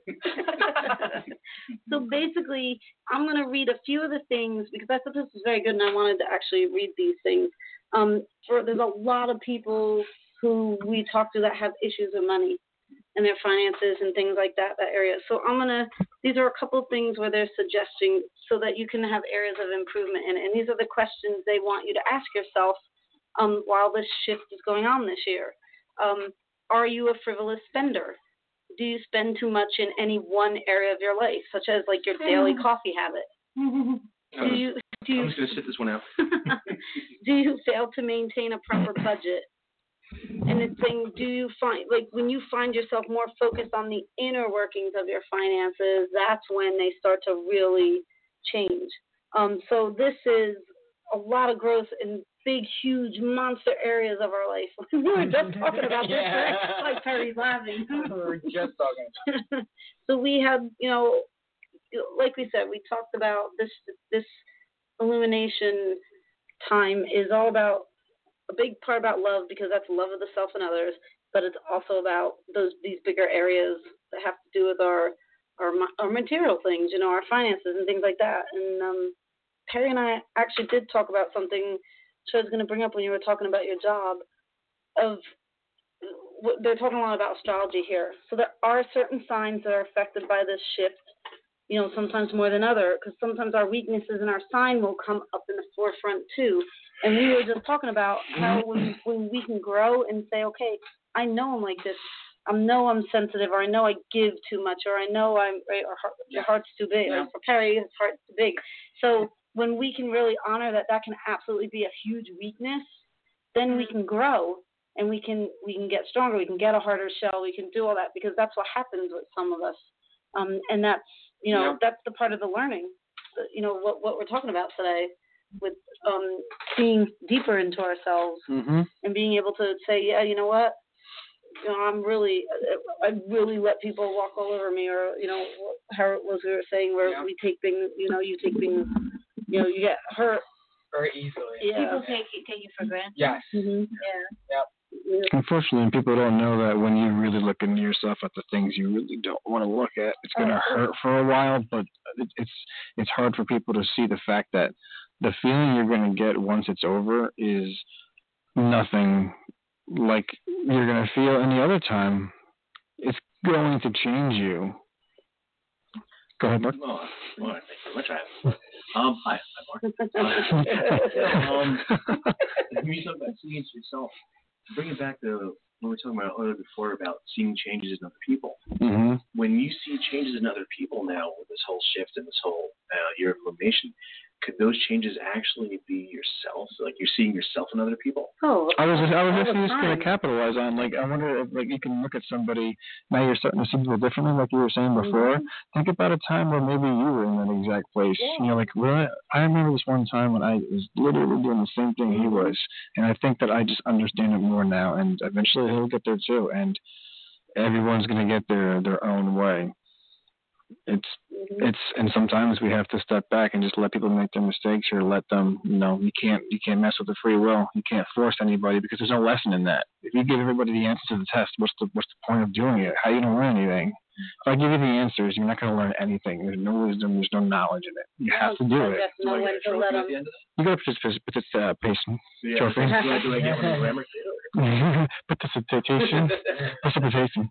So basically, I'm going to read a few of the things because I thought this was very good, and I wanted to actually read these things. Um, for there's a lot of people who we talk to that have issues with money and their finances and things like that, that area. So I'm going to, these are a couple of things where they're suggesting so that you can have areas of improvement in it. And these are the questions they want you to ask yourself um, while this shift is going on this year. Um, are you a frivolous spender? Do you spend too much in any one area of your life, such as like your daily coffee habit? Do you, do you, I'm just going to sit this one out. Do you fail to maintain a proper budget? And the thing, do you find, like, when you find yourself more focused on the inner workings of your finances, that's when they start to really change. Um, so this is a lot of growth in big, huge, monster areas of our life. We were just talking about this, yeah. Right? Like Terry's laughing. We were just talking about it. So we had, you know, like we said, we talked about this, this illumination time is all about a big part about love because that's love of the self and others, but it's also about those these bigger areas that have to do with our our, our material things, you know, our finances and things like that. And um, Perry and I actually did talk about something I was going to bring up when you were talking about your job. Of they're talking a lot about astrology here, so there are certain signs that are affected by this shift. You know, sometimes more than other, because sometimes our weaknesses in our sign will come up in the forefront too. And we were just talking about how when, when we can grow and say, okay, I know I'm like this. I know I'm sensitive, or I know I give too much, or I know I'm, right, or heart, your heart's too big. Yeah. Or for Perry, his heart's too big. So when we can really honor that, that can absolutely be a huge weakness. Then we can grow and we can we can get stronger. We can get a harder shell. We can do all that because that's what happens with some of us. Um, and that's you know yeah. that's the part of the learning. You know what what we're talking about today. With um, seeing deeper into ourselves mm-hmm. and being able to say, yeah, you know what, you know, I'm really, I really let people walk all over me, or you know, how it was we were saying, where yeah. we take things, you know, you take things, you know, you get hurt very easily. Yeah. People take you take you for granted. Yes. Mm-hmm. Yeah. Yep. Unfortunately, people don't know that when you really look into yourself at the things you really don't want to look at, it's going to hurt for a while. But it, it's it's hard for people to see the fact that the feeling you're going to get once it's over is nothing like you're going to feel any other time. It's going to change you. Go ahead, Mark. Oh, all right, thank you very much. I um, hi, hi, Mark. um, when you talk about seeing yourself, bring it back to when we were talking about earlier before about seeing changes in other people. Mm-hmm. When you see changes in other people now with this whole shift and this whole uh, year of elimination, could those changes actually be yourself? Like you're seeing yourself in other people? Oh, I was just, I was all just, the just going time. to capitalize on, like, I wonder if, like, you can look at somebody, now you're starting to see people differently, like you were saying before. Mm-hmm. Think about a time where maybe you were in that exact place. Yeah. You know, like, really, I remember this one time when I was literally doing the same thing he was, and I think that I just understand it more now, and eventually he'll get there too, and everyone's going to get their, their own way. It's Mm-hmm. it's and sometimes we have to step back and just let people make their mistakes or let them, you know, you can't you can't mess with the free will. You can't force anybody because there's no lesson in that. If you give everybody the answer to the test, what's the what's the point of doing it? How are you gonna learn anything? If I give you the answers, you're not gonna learn anything. There's no wisdom, there's no knowledge in it. You have to do I it. just know when to let them. You gotta participate participation Yeah. trophy. Yeah, do I get one of the grammar? Participation. Precipitation.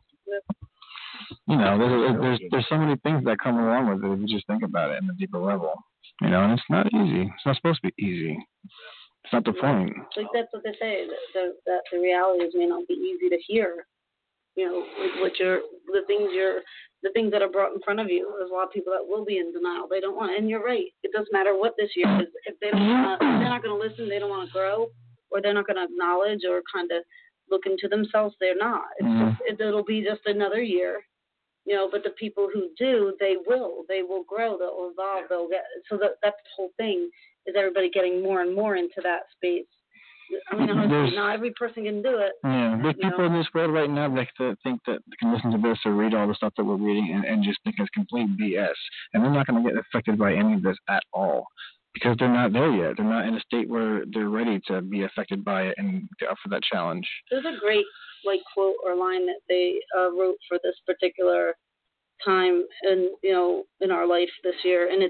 You know, there's, there's there's so many things that come along with it if you just think about it in a deeper level. You know, and it's not easy. It's not supposed to be easy. It's not the point. Like that's what they say. That the, that the realities may not be easy to hear. You know, like what you're, the things you're, the things that are brought in front of you. There's a lot of people that will be in denial. They don't want, and you're right. It doesn't matter what this year is. If they don't, wanna, if they're not going to listen, they don't want to grow, or they're not going to acknowledge or kind of look into themselves. They're not. It's Mm-hmm. just, it, it'll be just another year. You know, but the people who do, they will. They will grow. They'll evolve. They'll get. So that that's the whole thing, is everybody getting more and more into that space. I mean, honestly, There's- not every person can do it. Yeah, there's You people know? in this world right now that that think that they can listen to this or read all the stuff that we're reading and, and just think it's complete B S. And they're not going to get affected by any of this at all because they're not there yet. They're not in a state where they're ready to be affected by it and get up for that challenge. There's a great like quote or line that they uh, wrote for this particular time in you know in our life this year, and it's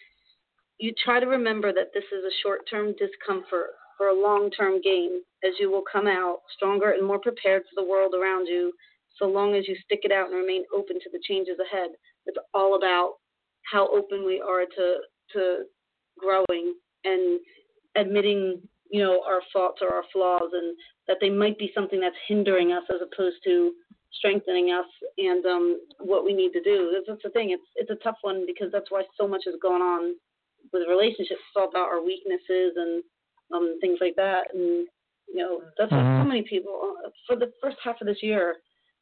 you try to remember that this is a short-term discomfort for a long-term gain, as you will come out stronger and more prepared for the world around you, so long as you stick it out and remain open to the changes ahead. It's all about how open we are to to growing and admitting, you know, our faults or our flaws, and that they might be something that's hindering us as opposed to strengthening us and um, what we need to do. That's, that's the thing. It's it's a tough one because that's why so much is going on with relationships. It's all about our weaknesses and um, things like that. And, you know, that's Mm-hmm. what so many people, for the first half of this year,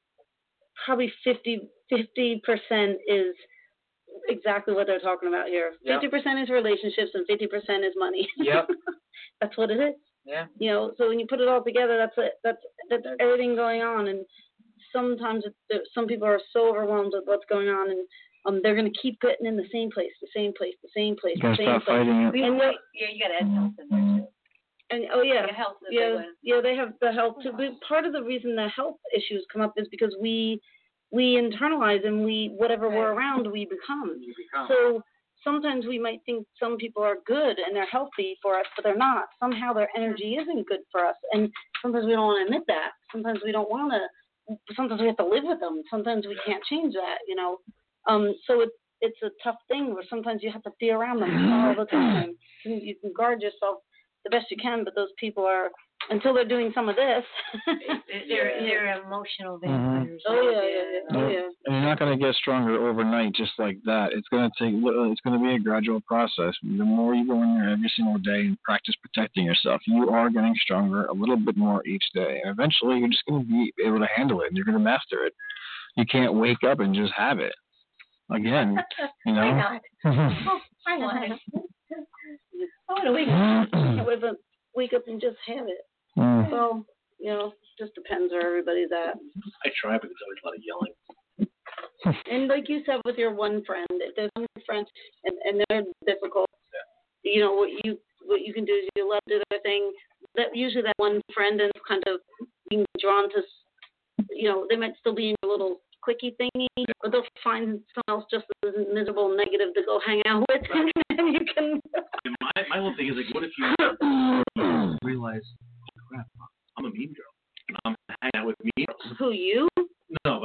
probably fifty percent is exactly what they're talking about here. Yep. fifty percent is relationships and fifty percent is money. Yep. That's what it is. Yeah. You know, so when you put it all together, that's it. That's that's everything going on. And sometimes it, some people are so overwhelmed with what's going on, and um, they're going to keep getting in the same place, the same place, the same place, You the gotta same stop place. fighting it. And they, Yeah, you got to add health in there too. and oh yeah, Like a health is a yeah, big one. yeah, they have the health too. But part of the reason the health issues come up is because we we internalize and we whatever we're around we become. You become. So sometimes we might think some people are good and they're healthy for us, but they're not. Somehow their energy isn't good for us, and sometimes we don't want to admit that. Sometimes we don't want to. Sometimes we have to live with them. Sometimes we can't change that, you know. Um, so it's it's a tough thing where sometimes you have to be around them all the time. You can, you can guard yourself the best you can, but those people are, until they're doing some of this. They're, they're emotional Mm-hmm. vampires. Oh yeah, yeah, yeah. Oh yeah. And you're not going to get stronger overnight just like that. It's going to take. It's going to be a gradual process. The more you go in there every single day and practice protecting yourself, you are getting stronger a little bit more each day. And eventually, you're just going to be able to handle it, and you're going to master it. You can't wake up and just have it. Again, you know. Why not? Oh, I want it. I want to wake up. Can't wake up, wake up and just have it. Mm. Well, you know, just depends where everybody's at. I try, but there's always a lot of yelling. And like you said with your one friend, if there's one friend and, and they're difficult, you know, what you what you can do is you let them do their thing. That usually that one friend is kind of being drawn to, you know, they might still be in a little quickie thingy, but they'll find someone else just as miserable and negative to go hang out with, and you can. And my my whole thing is like, what if you realize, oh, crap, I'm a mean girl. I'm hanging out with mean girls. Who you? No, I mean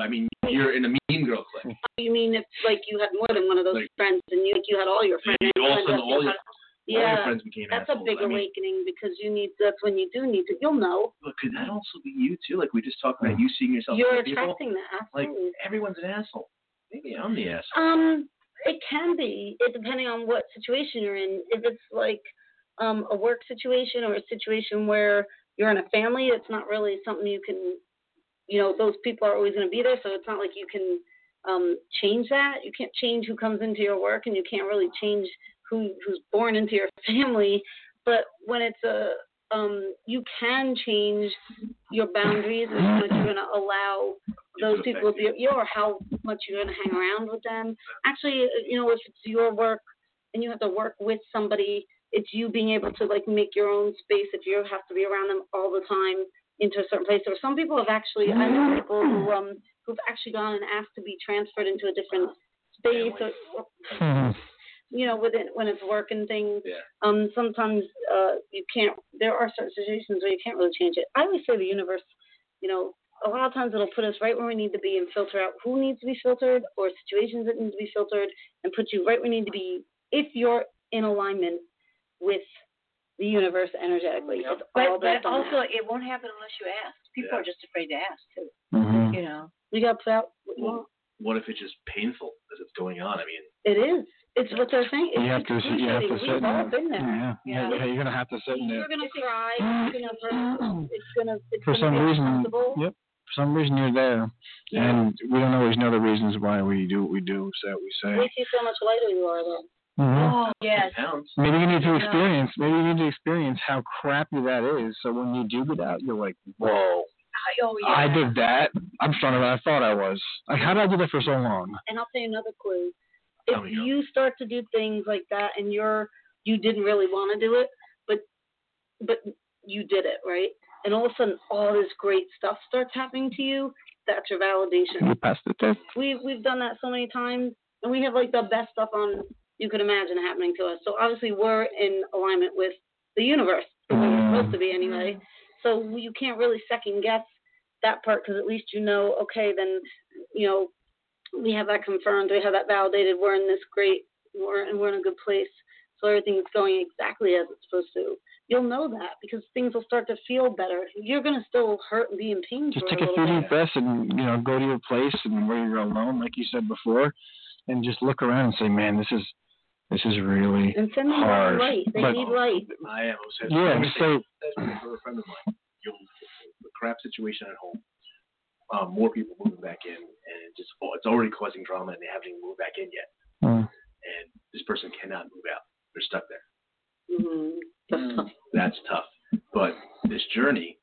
you're in a Mean Girl clique. You mean if like you had more than one of those like, friends and you you had all your friends? You all, all, all, your, yeah, all your friends became that's assholes. a big I mean, awakening because you need. That's when you do need to. You'll know. But could that also be you too? Like we just talked about you seeing yourself. You're as people? attracting that. Absolutely. Like everyone's an asshole. Maybe I'm the asshole. Um, it can be. It depending on what situation you're in. If it's like um a work situation or a situation where you're in a family, it's not really something you can. You know, those people are always going to be there, so it's not like you can um, change that. You can't change who comes into your work, and you can't really change who who's born into your family. But when it's a, um, you can change your boundaries and how much you're going to allow those people to be, you know, or how much you're going to hang around with them. Actually, you know, if it's your work and you have to work with somebody, it's you being able to like make your own space if you have to be around them all the time. Into a certain place. Or some people have actually, I know people who um who've actually gone and asked to be transferred into a different space, or, or you know, within when it's work and things. Yeah. Um, sometimes uh you can't. There are certain situations where you can't really change it. I always say the universe, you know, a lot of times it'll put us right where we need to be and filter out who needs to be filtered or situations that need to be filtered and put you right where you need to be if you're in alignment with the universe energetically. It's all but but also, that. it won't happen unless you ask. People Yeah. are just afraid to ask, too. Mm-hmm. You know. You got to put out what you Well, want. what if it's just painful as it's going on? I mean, It is. It's what they're saying. It's You have to, you have to excruciating. sit We've in all there. been there. Yeah, Yeah. yeah. You're gonna have to sit in there. You're gonna cry. It's gonna hurt. It's gonna. It's For gonna some be reason, uncomfortable. yep. For some reason, you're there, Yeah. and we don't always know the reasons why we do what we do, say what we say. We see so much lighter you are, though. Mm-hmm. Oh, yes. pounds. Maybe you need to Yeah. experience. Maybe you need to experience how crappy that is. So when you do get out, you're like, "Whoa, Oh, yeah. I did that. I'm stronger than I thought I was. Like, how did I do that for so long?" And I'll tell you another clue. Tell If me, girl. you start to do things like that, and you're you didn't really want to do it, but but you did it, right? And all of a sudden, all this great stuff starts happening to you. That's your validation. You passed the test. We've we've done that so many times, and we have like the best stuff on you could imagine happening to us. So obviously we're in alignment with the universe, the way we're supposed to be anyway. So you can't really second guess that part because at least you know, okay, then you know we have that confirmed, we have that validated. We're in this great, we're and we're in a good place. So everything's going exactly as it's supposed to. You'll know that because things will start to feel better. You're gonna still hurt and be in pain Just for take a a little few bit. deep breaths and, you know, go to your place and where you're alone, like you said before, and just look around and say, "Man, this is this is really And send them hard." light. They But- need light. I am. So Yeah, so for a friend of mine, you'll the crap situation at home. Um, more people moving back in, and it just oh, it's already causing drama, and they haven't even moved back in yet. mm, And this person cannot move out; they're stuck there. Mm-hmm. That's tough. That's tough. But this journey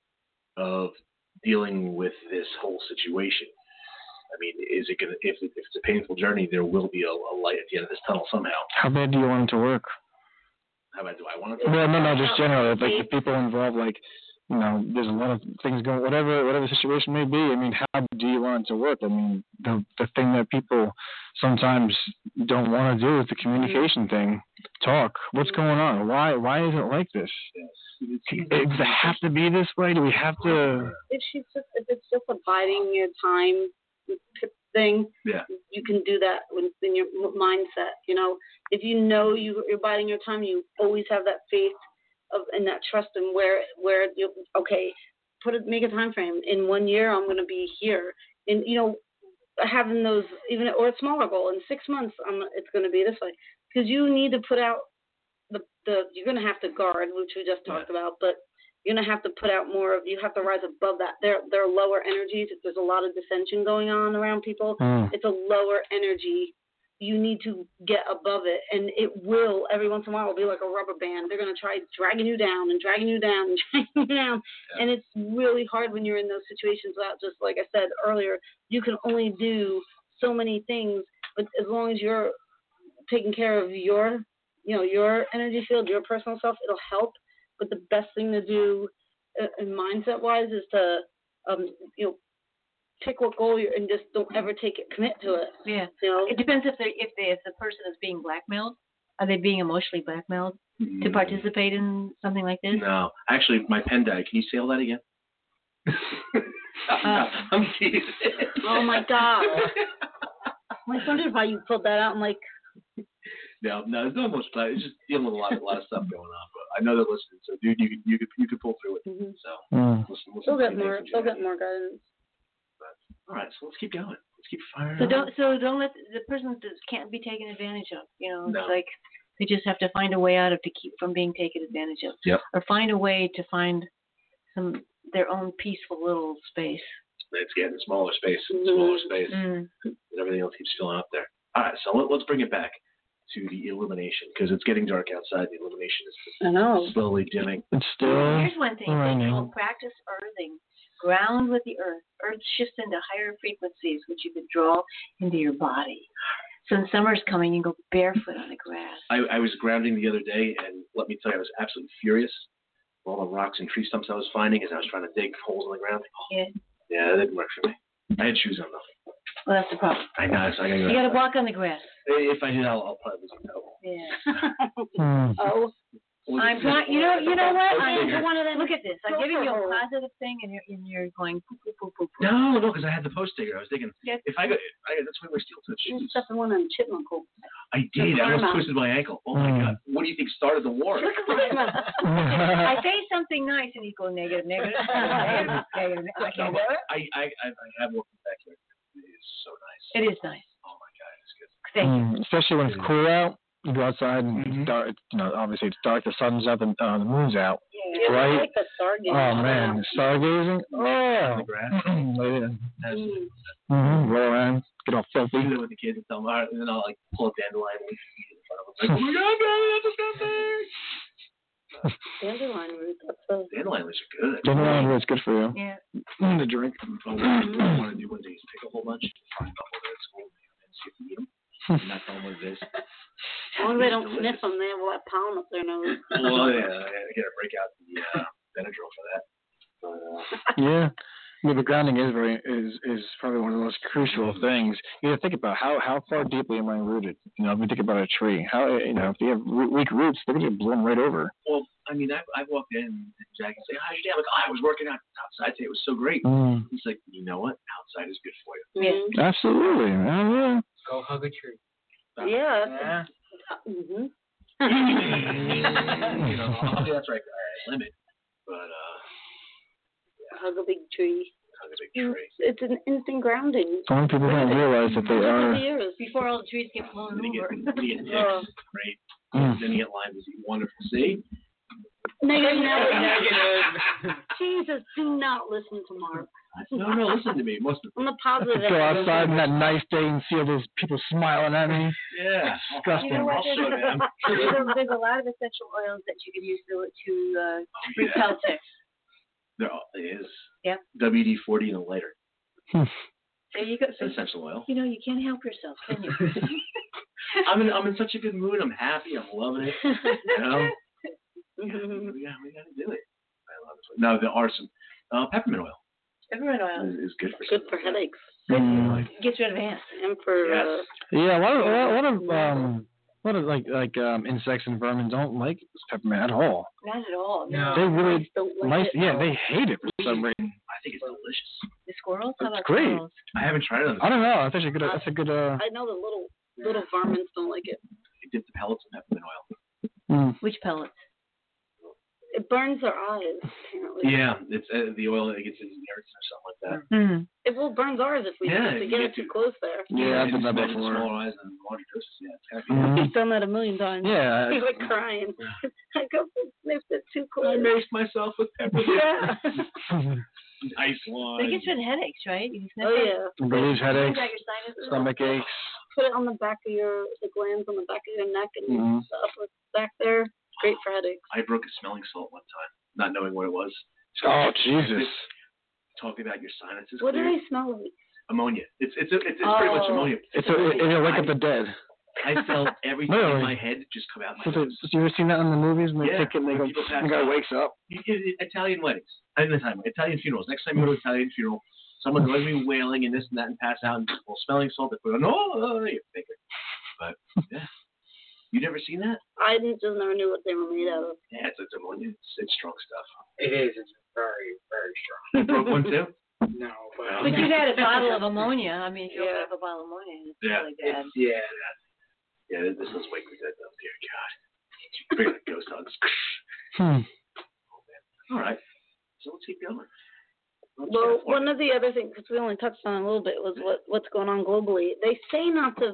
of dealing with this whole situation, I mean, is it gonna? If, if it's a painful journey, there will be a, a light at the end of this tunnel somehow. how bad do you want it to work? How about do I want it? No, no, no, just generally, like the people involved, like, you know, there's a lot of things going, whatever, whatever the situation may be. I mean, how do you want it to work? I mean, the the thing that people sometimes don't want to do is the communication thing. Talk. What's going on? Why, why is it like this? Does it have to be this way? Do we have to? If she's just if it's just a biding your time thing, Yeah. you can do that within your mindset. You know, if you know you, you're biding your time, you always have that faith of and that trust in where where you okay, put it make a time frame. In one year, I'm going to be here. And you know, having those even or a smaller goal in six months, I'm it's going to be this way because you need to put out the the you're going to have to guard, which we just talked Yeah. about, but. You're gonna have to put out more of. You have to rise above that. There, there are lower energies. If there's a lot of dissension going on around people, Mm. it's a lower energy. You need to get above it, and it will every once in a while will be like a rubber band. They're gonna try dragging you down and dragging you down and dragging you down, Yeah. and it's really hard when you're in those situations. Without just like I said earlier, you can only do so many things, but as long as you're taking care of your, you know, your energy field, your personal self, it'll help. But the best thing to do, uh, mindset-wise, is to, um, you know, pick what goal you're and just don't ever take it, commit to it. Yeah. You know, It depends if they if they if the person is being blackmailed. Are they being emotionally blackmailed to Mm. participate in something like this? No, actually, my pen died. Can you say all that again? Uh, I'm teasing. Oh my god. I wondered why you pulled that out. I'm like, no, no, it's not much time. It's just dealing with a lot, a lot of stuff going on. But I know they're listening, so dude, you could, you could, you could pull through it. mm-hmm. So Mm. listen, listen they'll to get the more. names They'll that you get more guidance. All right, so let's keep going. Let's keep firing. So on. don't so don't let the person that can't be taken advantage of. You know, No. it's like they just have to find a way out of to keep from being taken advantage of. Yep. Or find a way to find some their own peaceful little space. It's getting smaller space, Mm-hmm. smaller space, Mm. and everything else keeps filling up there. All right, so let, let's bring it back to the illumination because it's getting dark outside. The illumination is I know. slowly dimming. It's still Here's one thing. raining. They call practice earthing. Ground with the earth. Earth shifts into higher frequencies, which you could draw into your body. So when summer's coming, you go barefoot on the grass. I, I was grounding the other day, and let me tell you, I was absolutely furious with all the rocks and tree stumps I was finding as I was trying to dig holes in the ground. Yeah. Yeah, that didn't work for me. I had shoes on though. Well, that's the problem. I know, so I gotta go You got to outside. walk on the grass. If I do, I'll, I'll probably lose my toe. Yeah. Mm. Oh. I'm not. You know. You know what? I'm Figure. one of them. Look at this. I'm giving you a Go for it. positive thing, and you're and you're going poo poo poo poo poo. No, no, because I had the post digger. I was thinking, Yes. if I go, I, that's why we're steel toed You shoes. stuff in one of them chipmunk holes. I did. I almost karma. twisted my ankle. Oh my Mm. god! What do you think started the war? I say something nice, and you go negative, negative, negative, negative. negative. I can't do it. I, I, I I have walked back here. It is so nice. It is nice. Oh my god, it's good. Thank you. Mm, especially when it's cool out. You go outside and Mhm. it's dark. It's, you know, obviously it's dark. The sun's up and uh, the moon's out. Yeah, I Right. like the stargazing. Oh man, stargazing. On Oh. the grass. Yeah. That's, Mm. Mm-hmm. Roll around, get all I filthy. do that with the kids and tell them, all right, and then I'll like pull a dandelion and eat it in front of them. Like, oh my god, man, that's disgusting. Dandelion root. That's so. Dandelion leaves are good. Dandelion root's good for you. Yeah. Mm, to drink. Oh, what I want to do one day is pick a whole bunch, find a couple that at school, and see if we eat them. And not tell them what it is. As long as they don't sniff them, they have a lot of pollen up their nose. Well, yeah, I gotta break out the uh, Benadryl for that. But, uh, Yeah. Yeah, but grounding is very is is probably one of the most crucial things. You got to think about how how far deeply am I rooted? You know, if you think about a tree, how you know if you have root, weak roots, they're gonna get blown right over. well, I mean, I I walked in and Jack would say, "How's your day?" I'm like, "Oh, I was working out outside today. It was so great." Mm. He's like, "You know what? Outside is good for you." Mhm. Absolutely. Oh, yeah. Go hug a tree. Yeah. Yeah. Mm-hmm. You know, obviously that's right. I limit, but uh, Hug a big tree. hug a big tree. It's an instant grounding. Some people don't realize that they are. Years. Before all the trees get blown Then you over. get, then you get Oh. ticks, great. Mm. Then you get Lyme disease. Wonderful. See? Negative. Negative. Negative. Jesus, do not listen to Mark. No, no. Listen to me. Most of On the positive. Go outside on that nice day and see all those people smiling at me. yeah. Disgusting. You know what? I'll show them. There's a, there's a lot of essential oils that you could use to to uh, repel ticks. There it is. Yeah. W D forty and later. There you go. It's an essential oil. You know, you can't help yourself, can you? I'm in. I'm in such a good mood. I'm happy. I'm loving it. You know. Yeah, Mhm. we got. We got to do it. I love it. Now there are some uh, peppermint oil. Peppermint oil Is, is good for. Good for headaches. Mm. gets rid of ants. And for Yes. uh, Yeah, a lot of a lot of um, a lot of like like um insects and vermin don't like peppermint at all. Not at all. No. They really don't like nice. it. Yeah, they hate it for some reason. I think it's delicious. The squirrels? How It's about great. squirrels? I haven't tried it on the. I don't know. That's actually a good. That's a good. Uh, I know the little little varmints don't like it. I dip the pellets in peppermint oil. mm. Which pellets? It burns their eyes, apparently. Yeah, it's uh, the oil that gets in the earth or something like that. Mm. It will burn ours if we Yeah, if we you get get it too to- close there. Yeah, I've done that Smaller- before. Smaller eyes and larger doses. Yeah, it's kind of Mhm. He's done that a million times. Yeah. He's like crying. I go sniffed it too close. I maced myself with peppermint. Yeah. Ice But wine. it gets rid of headaches, right? You can sniff Oh it. yeah. Relieves headaches, Cleans out your sinuses. stomach aches. Put it on the back of your the glands on the back of your neck and Mhm. the upper back there. Great for headaches. I broke a smelling salt one time, not knowing what it was. So Oh Jesus. Talking about your sinuses. What do cleared. they smell like? Ammonia. It's it's it's, it's pretty much Oh. ammonia. It's a it, it'll wake up the dead. I felt everything Really? in my head just come out my So, nose. so you ever seen that in the movies when they Yeah, take it and they when go, people pass the guy out. wakes up? You get Italian weddings. I didn't have time. Italian funerals. Next time you go to an Italian funeral, someone's going to be wailing and this and that and pass out and well, smelling salt. They put on, oh, you think it. But yeah, you never seen that? I didn't, just never knew what they were made out of. Yeah, it's, it's ammonia. It's, it's strong stuff. It is. It's very, very strong. You broke one too? No, but But you had a bottle of ammonia. I mean, if you open up a bottle of ammonia, it's Yeah, really bad. it's, yeah, that's, yeah. This is way too good though. Dear God, bring the ghost hugs. Hmm. All right, so let's keep going. Let's Well, get one of the other things, because we only touched on it a little bit, was what what's going on globally. They say not to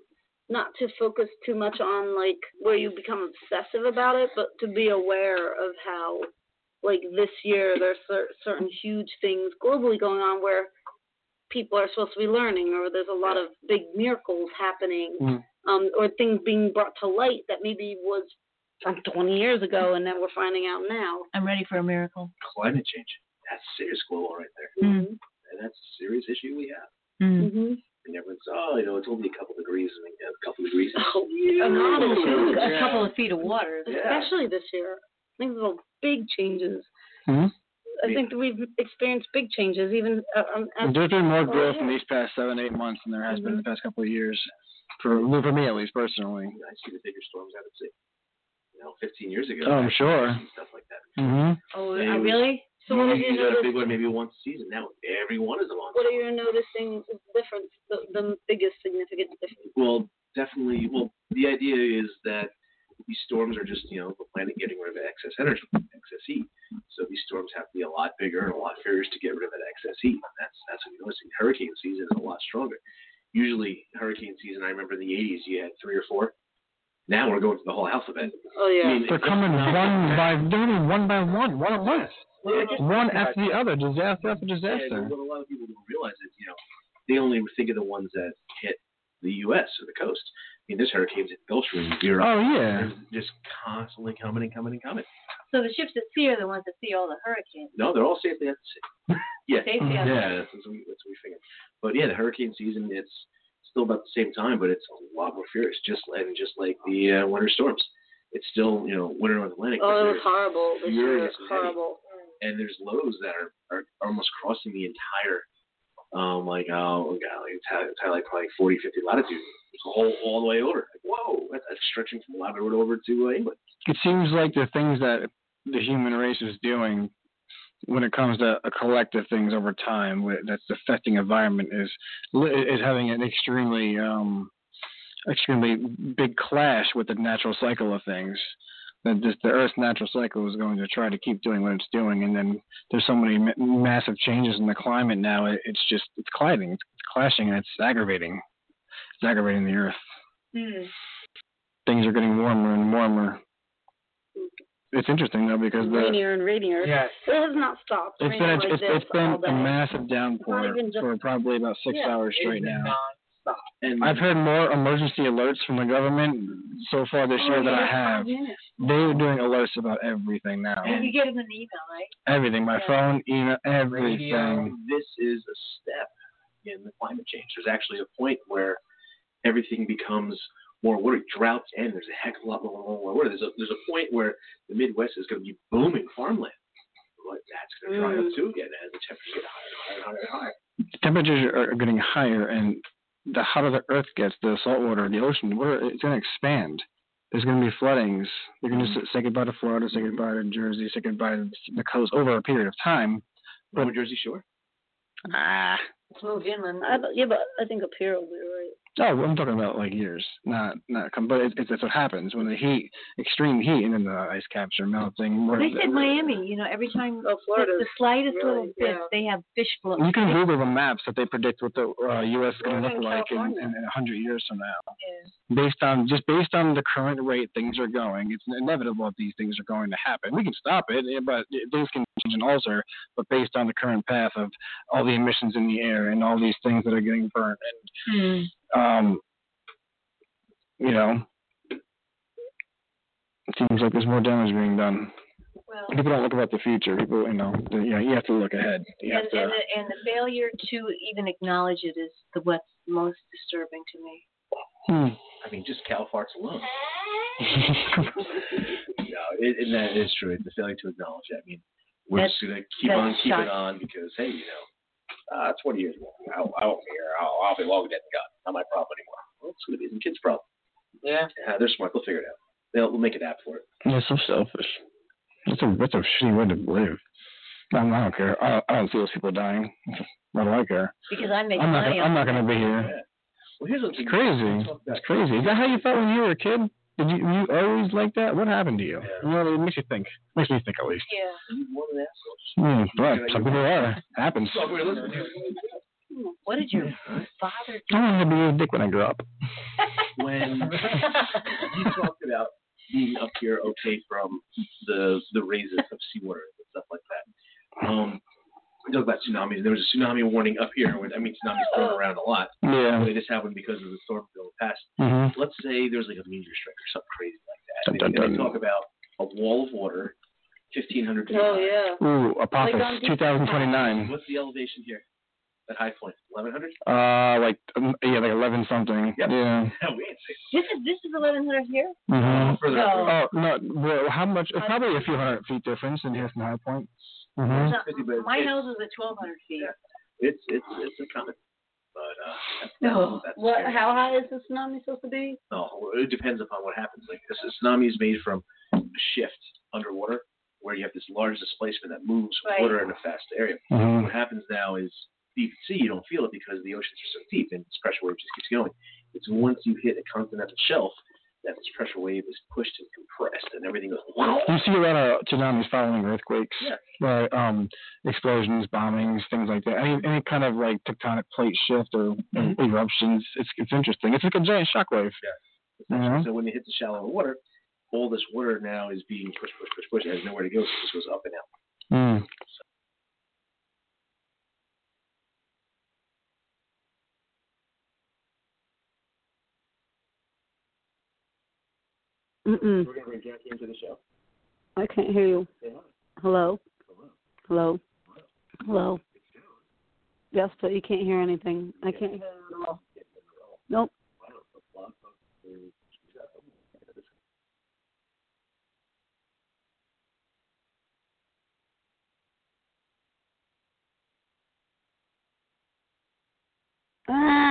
not to focus too much on like where you become obsessive about it, but to be aware of how, like this year, there's cer- certain huge things globally going on where people are supposed to be learning, or there's a lot of big miracles happening, Mm. um, or things being brought to light that maybe was from twenty years ago and that we're finding out now. I'm ready for a miracle. climate change. That's serious global right there, Mm. and that's a serious issue we have. Mm. Mm-hmm. And everyone's, oh, you know, it's only a couple degrees, and a couple degrees. Oh, a lot of A changes, couple of feet of water. especially this year. Things are big changes. Hmm? I think that we've experienced big changes, even uh, um, as There's been more Oh, growth yeah. in these past seven, eight months than there has been in Mhm. the past couple of years. For for me, at least personally. I see the bigger storms out at sea. You know, fifteen years ago. Oh, I'm back sure. and stuff like that. Mm-hmm. Oh, Maybe uh, it was- really? So what have you you got a noticed? big one maybe once a season. Now every one is a long. What are you noticing the difference? The, the biggest significant difference? Well, definitely. Well, the idea is that these storms are just, you know, the planet getting rid of excess energy, excess heat. So these storms have to be a lot bigger and a lot fierce to get rid of that excess heat. That's that's what you're noticing. Hurricane season is a lot stronger. Usually, hurricane season, I remember in the eighties, you had three or four. Now we're going to the whole alphabet. Oh yeah. I mean, They're coming one by they're coming one by one, one a month, one after the other, disaster after Yeah, disaster. what a lot of people don't realize is, you know, they only think of the ones that hit the U S or the coast. I mean, there's hurricanes in the Gulf Stream, Europe. Oh yeah. They're just constantly coming and coming and coming. So the ships at sea are the ones that see all the hurricanes. No, they're all safely at the sea. Yeah, Safely at yeah, that's what we that's what we figured. But yeah, the hurricane season, it's still about the same time, but it's a lot more furious. Just and just like the uh, winter storms, it's still, you know, winter North Atlantic. Oh, but it was they're horrible. This year furious was and heavy. horrible. And there's lows that are, are almost crossing the entire, um, like oh god, like entire, entire like probably forty, fifty latitude. It's all all the way over. Like, whoa, that's, that's stretching from Labrador over to uh, England. It seems like the things that the human race is doing when it comes to a collective things over time wh- that's affecting environment is is having an extremely um extremely big clash with the natural cycle of things. That just the Earth's natural cycle is going to try to keep doing what it's doing, and then there's so many ma- massive changes in the climate now. It, it's just it's colliding, it's, it's clashing, and it's aggravating. It's aggravating the Earth. Hmm. Things are getting warmer and warmer. It's interesting though because the Rainier and rainier. Yes. It has not stopped. It's raining been a, like it's, this it's been all day. a massive downpour even just- for probably about six Yeah. hours straight now. Non-stop. And I've heard more emergency alerts from the government so far this year than I have. They're doing alerts about everything now. And you get them in the email, right? Everything, my Yeah. phone, email, everything. Radio. this is a step in the climate change. There's actually a point where everything becomes more water. Droughts end. There's a heck of a lot more water. There's a there's a point where the Midwest is going to be booming farmland. But that's going to dry Mm. up too again as the temperatures get higher and higher and higher. Temperatures are getting higher, and the hotter the Earth gets, the salt water, the ocean, water, it's going to expand. There's going to be floodings. They're going to say goodbye to Florida, say goodbye to Jersey, say goodbye to the coast over a period of time. But Jersey Shore. Ah. Let's move inland. I, yeah, but I think up here will be right. Oh, I'm talking about like years, not not. come- But it's it's it's what happens when the heat, extreme heat, and then the ice caps are melting. They said Miami, you know, every time Oh, the, Florida's the slightest really- little bit, yeah. they have fish floating. You can Google the maps that they predict what the uh, U S is going to Florida look and like in, California. in, in a hundred years from now. Yeah. Based on just based on the current rate things are going, it's inevitable that these things are going to happen. We can stop it, eh, but things can change and alter. But based on the current path of all the emissions in the air and all these things that are getting burnt, Hmm. and um, you know, it seems like there's more damage being done. Well, People don't look about the future. People, you know, the, you know, you have to look ahead. You and, have to. and, the, and the failure to even acknowledge it is the what's most disturbing to me. Hmm. I mean, just cow farts alone. No, it, and that is true. It's the failure to acknowledge it. I mean, we're That's- just going to keep that's on keeping shocking. on because, hey, you know, uh, twenty years ago, I, I won't be here. I'll, I'll be long dead and gone. Not my problem anymore. Well, it's going to be some kids' problem. Yeah. Uh, they're smart. They'll figure it out. They'll we'll make an app for it. You're so selfish. That's a that's a shitty way to live. I don't, I don't care. I, I don't see those people dying. Why do I care? Because I make I'm not. money Gonna, I'm not on going to be here. Yeah. Well, here's It's crazy. It's crazy. Is that how you felt when you were a kid? Did you, you always like that? What happened to you? Yeah. You know, it makes you think. Makes me think at least. Yeah. You're more than assholes. Mm, well, some people are. Happens. So we're listening to What did your father do? I wanted to be a dick when I grew up. when you talked about being up here okay from the the raises of seawater and stuff like that. Um, we talked about tsunamis. There was a tsunami warning up here. I mean, tsunamis thrown around a lot. Yeah. But it just happened because of the storm going past. Mm-hmm. Let's say there's like a meteor strike or something crazy like that. Dun, And, dun, they, and they dun. talk about a wall of water, fifteen hundred feet Oh high. yeah. Ooh, Apophis, Like on two thousand twenty-nine. What's the elevation here? At high point, eleven hundred. Uh, like um, yeah, like eleven something. Yep. Yeah. we ain't safe. This is this is eleven hundred here. Mm-hmm. Further No. up. Oh no! Well, how much? It's probably a few hundred feet difference in here from High Point. Mm-hmm. It's not- my house is at twelve hundred feet. Yeah. It's it's it's a common. But uh, that's, No. that's, that's What? scary. How high is the tsunami supposed to be? No, it depends upon what happens. Like this, a tsunami is made from a shift underwater, where you have this large displacement that moves Right. water in a fast area. Mm-hmm. What happens now is deep at sea, you don't feel it because the oceans are so deep and this pressure wave just keeps going. It's once you hit a continental shelf that this pressure wave is pushed and compressed and everything goes. You see a lot of tsunamis following earthquakes, Yeah. right? Um, explosions, bombings, things like that. Any any kind of like tectonic plate shift or Mhm. eruptions. It's it's interesting. It's like a giant shockwave. Yeah. Mhm. So when you hit the shallow water, all this water now is being pushed, pushed, pushed, pushed. It has nowhere to go, so it just goes up and out. Mm. Mm-mm. We're gonna bring Jackie into the show. I can't hear you. Say hi. Hello. Hello. Hello. Hello. Yes, but you can't hear anything. I can't hear you at all. Nope. Ah.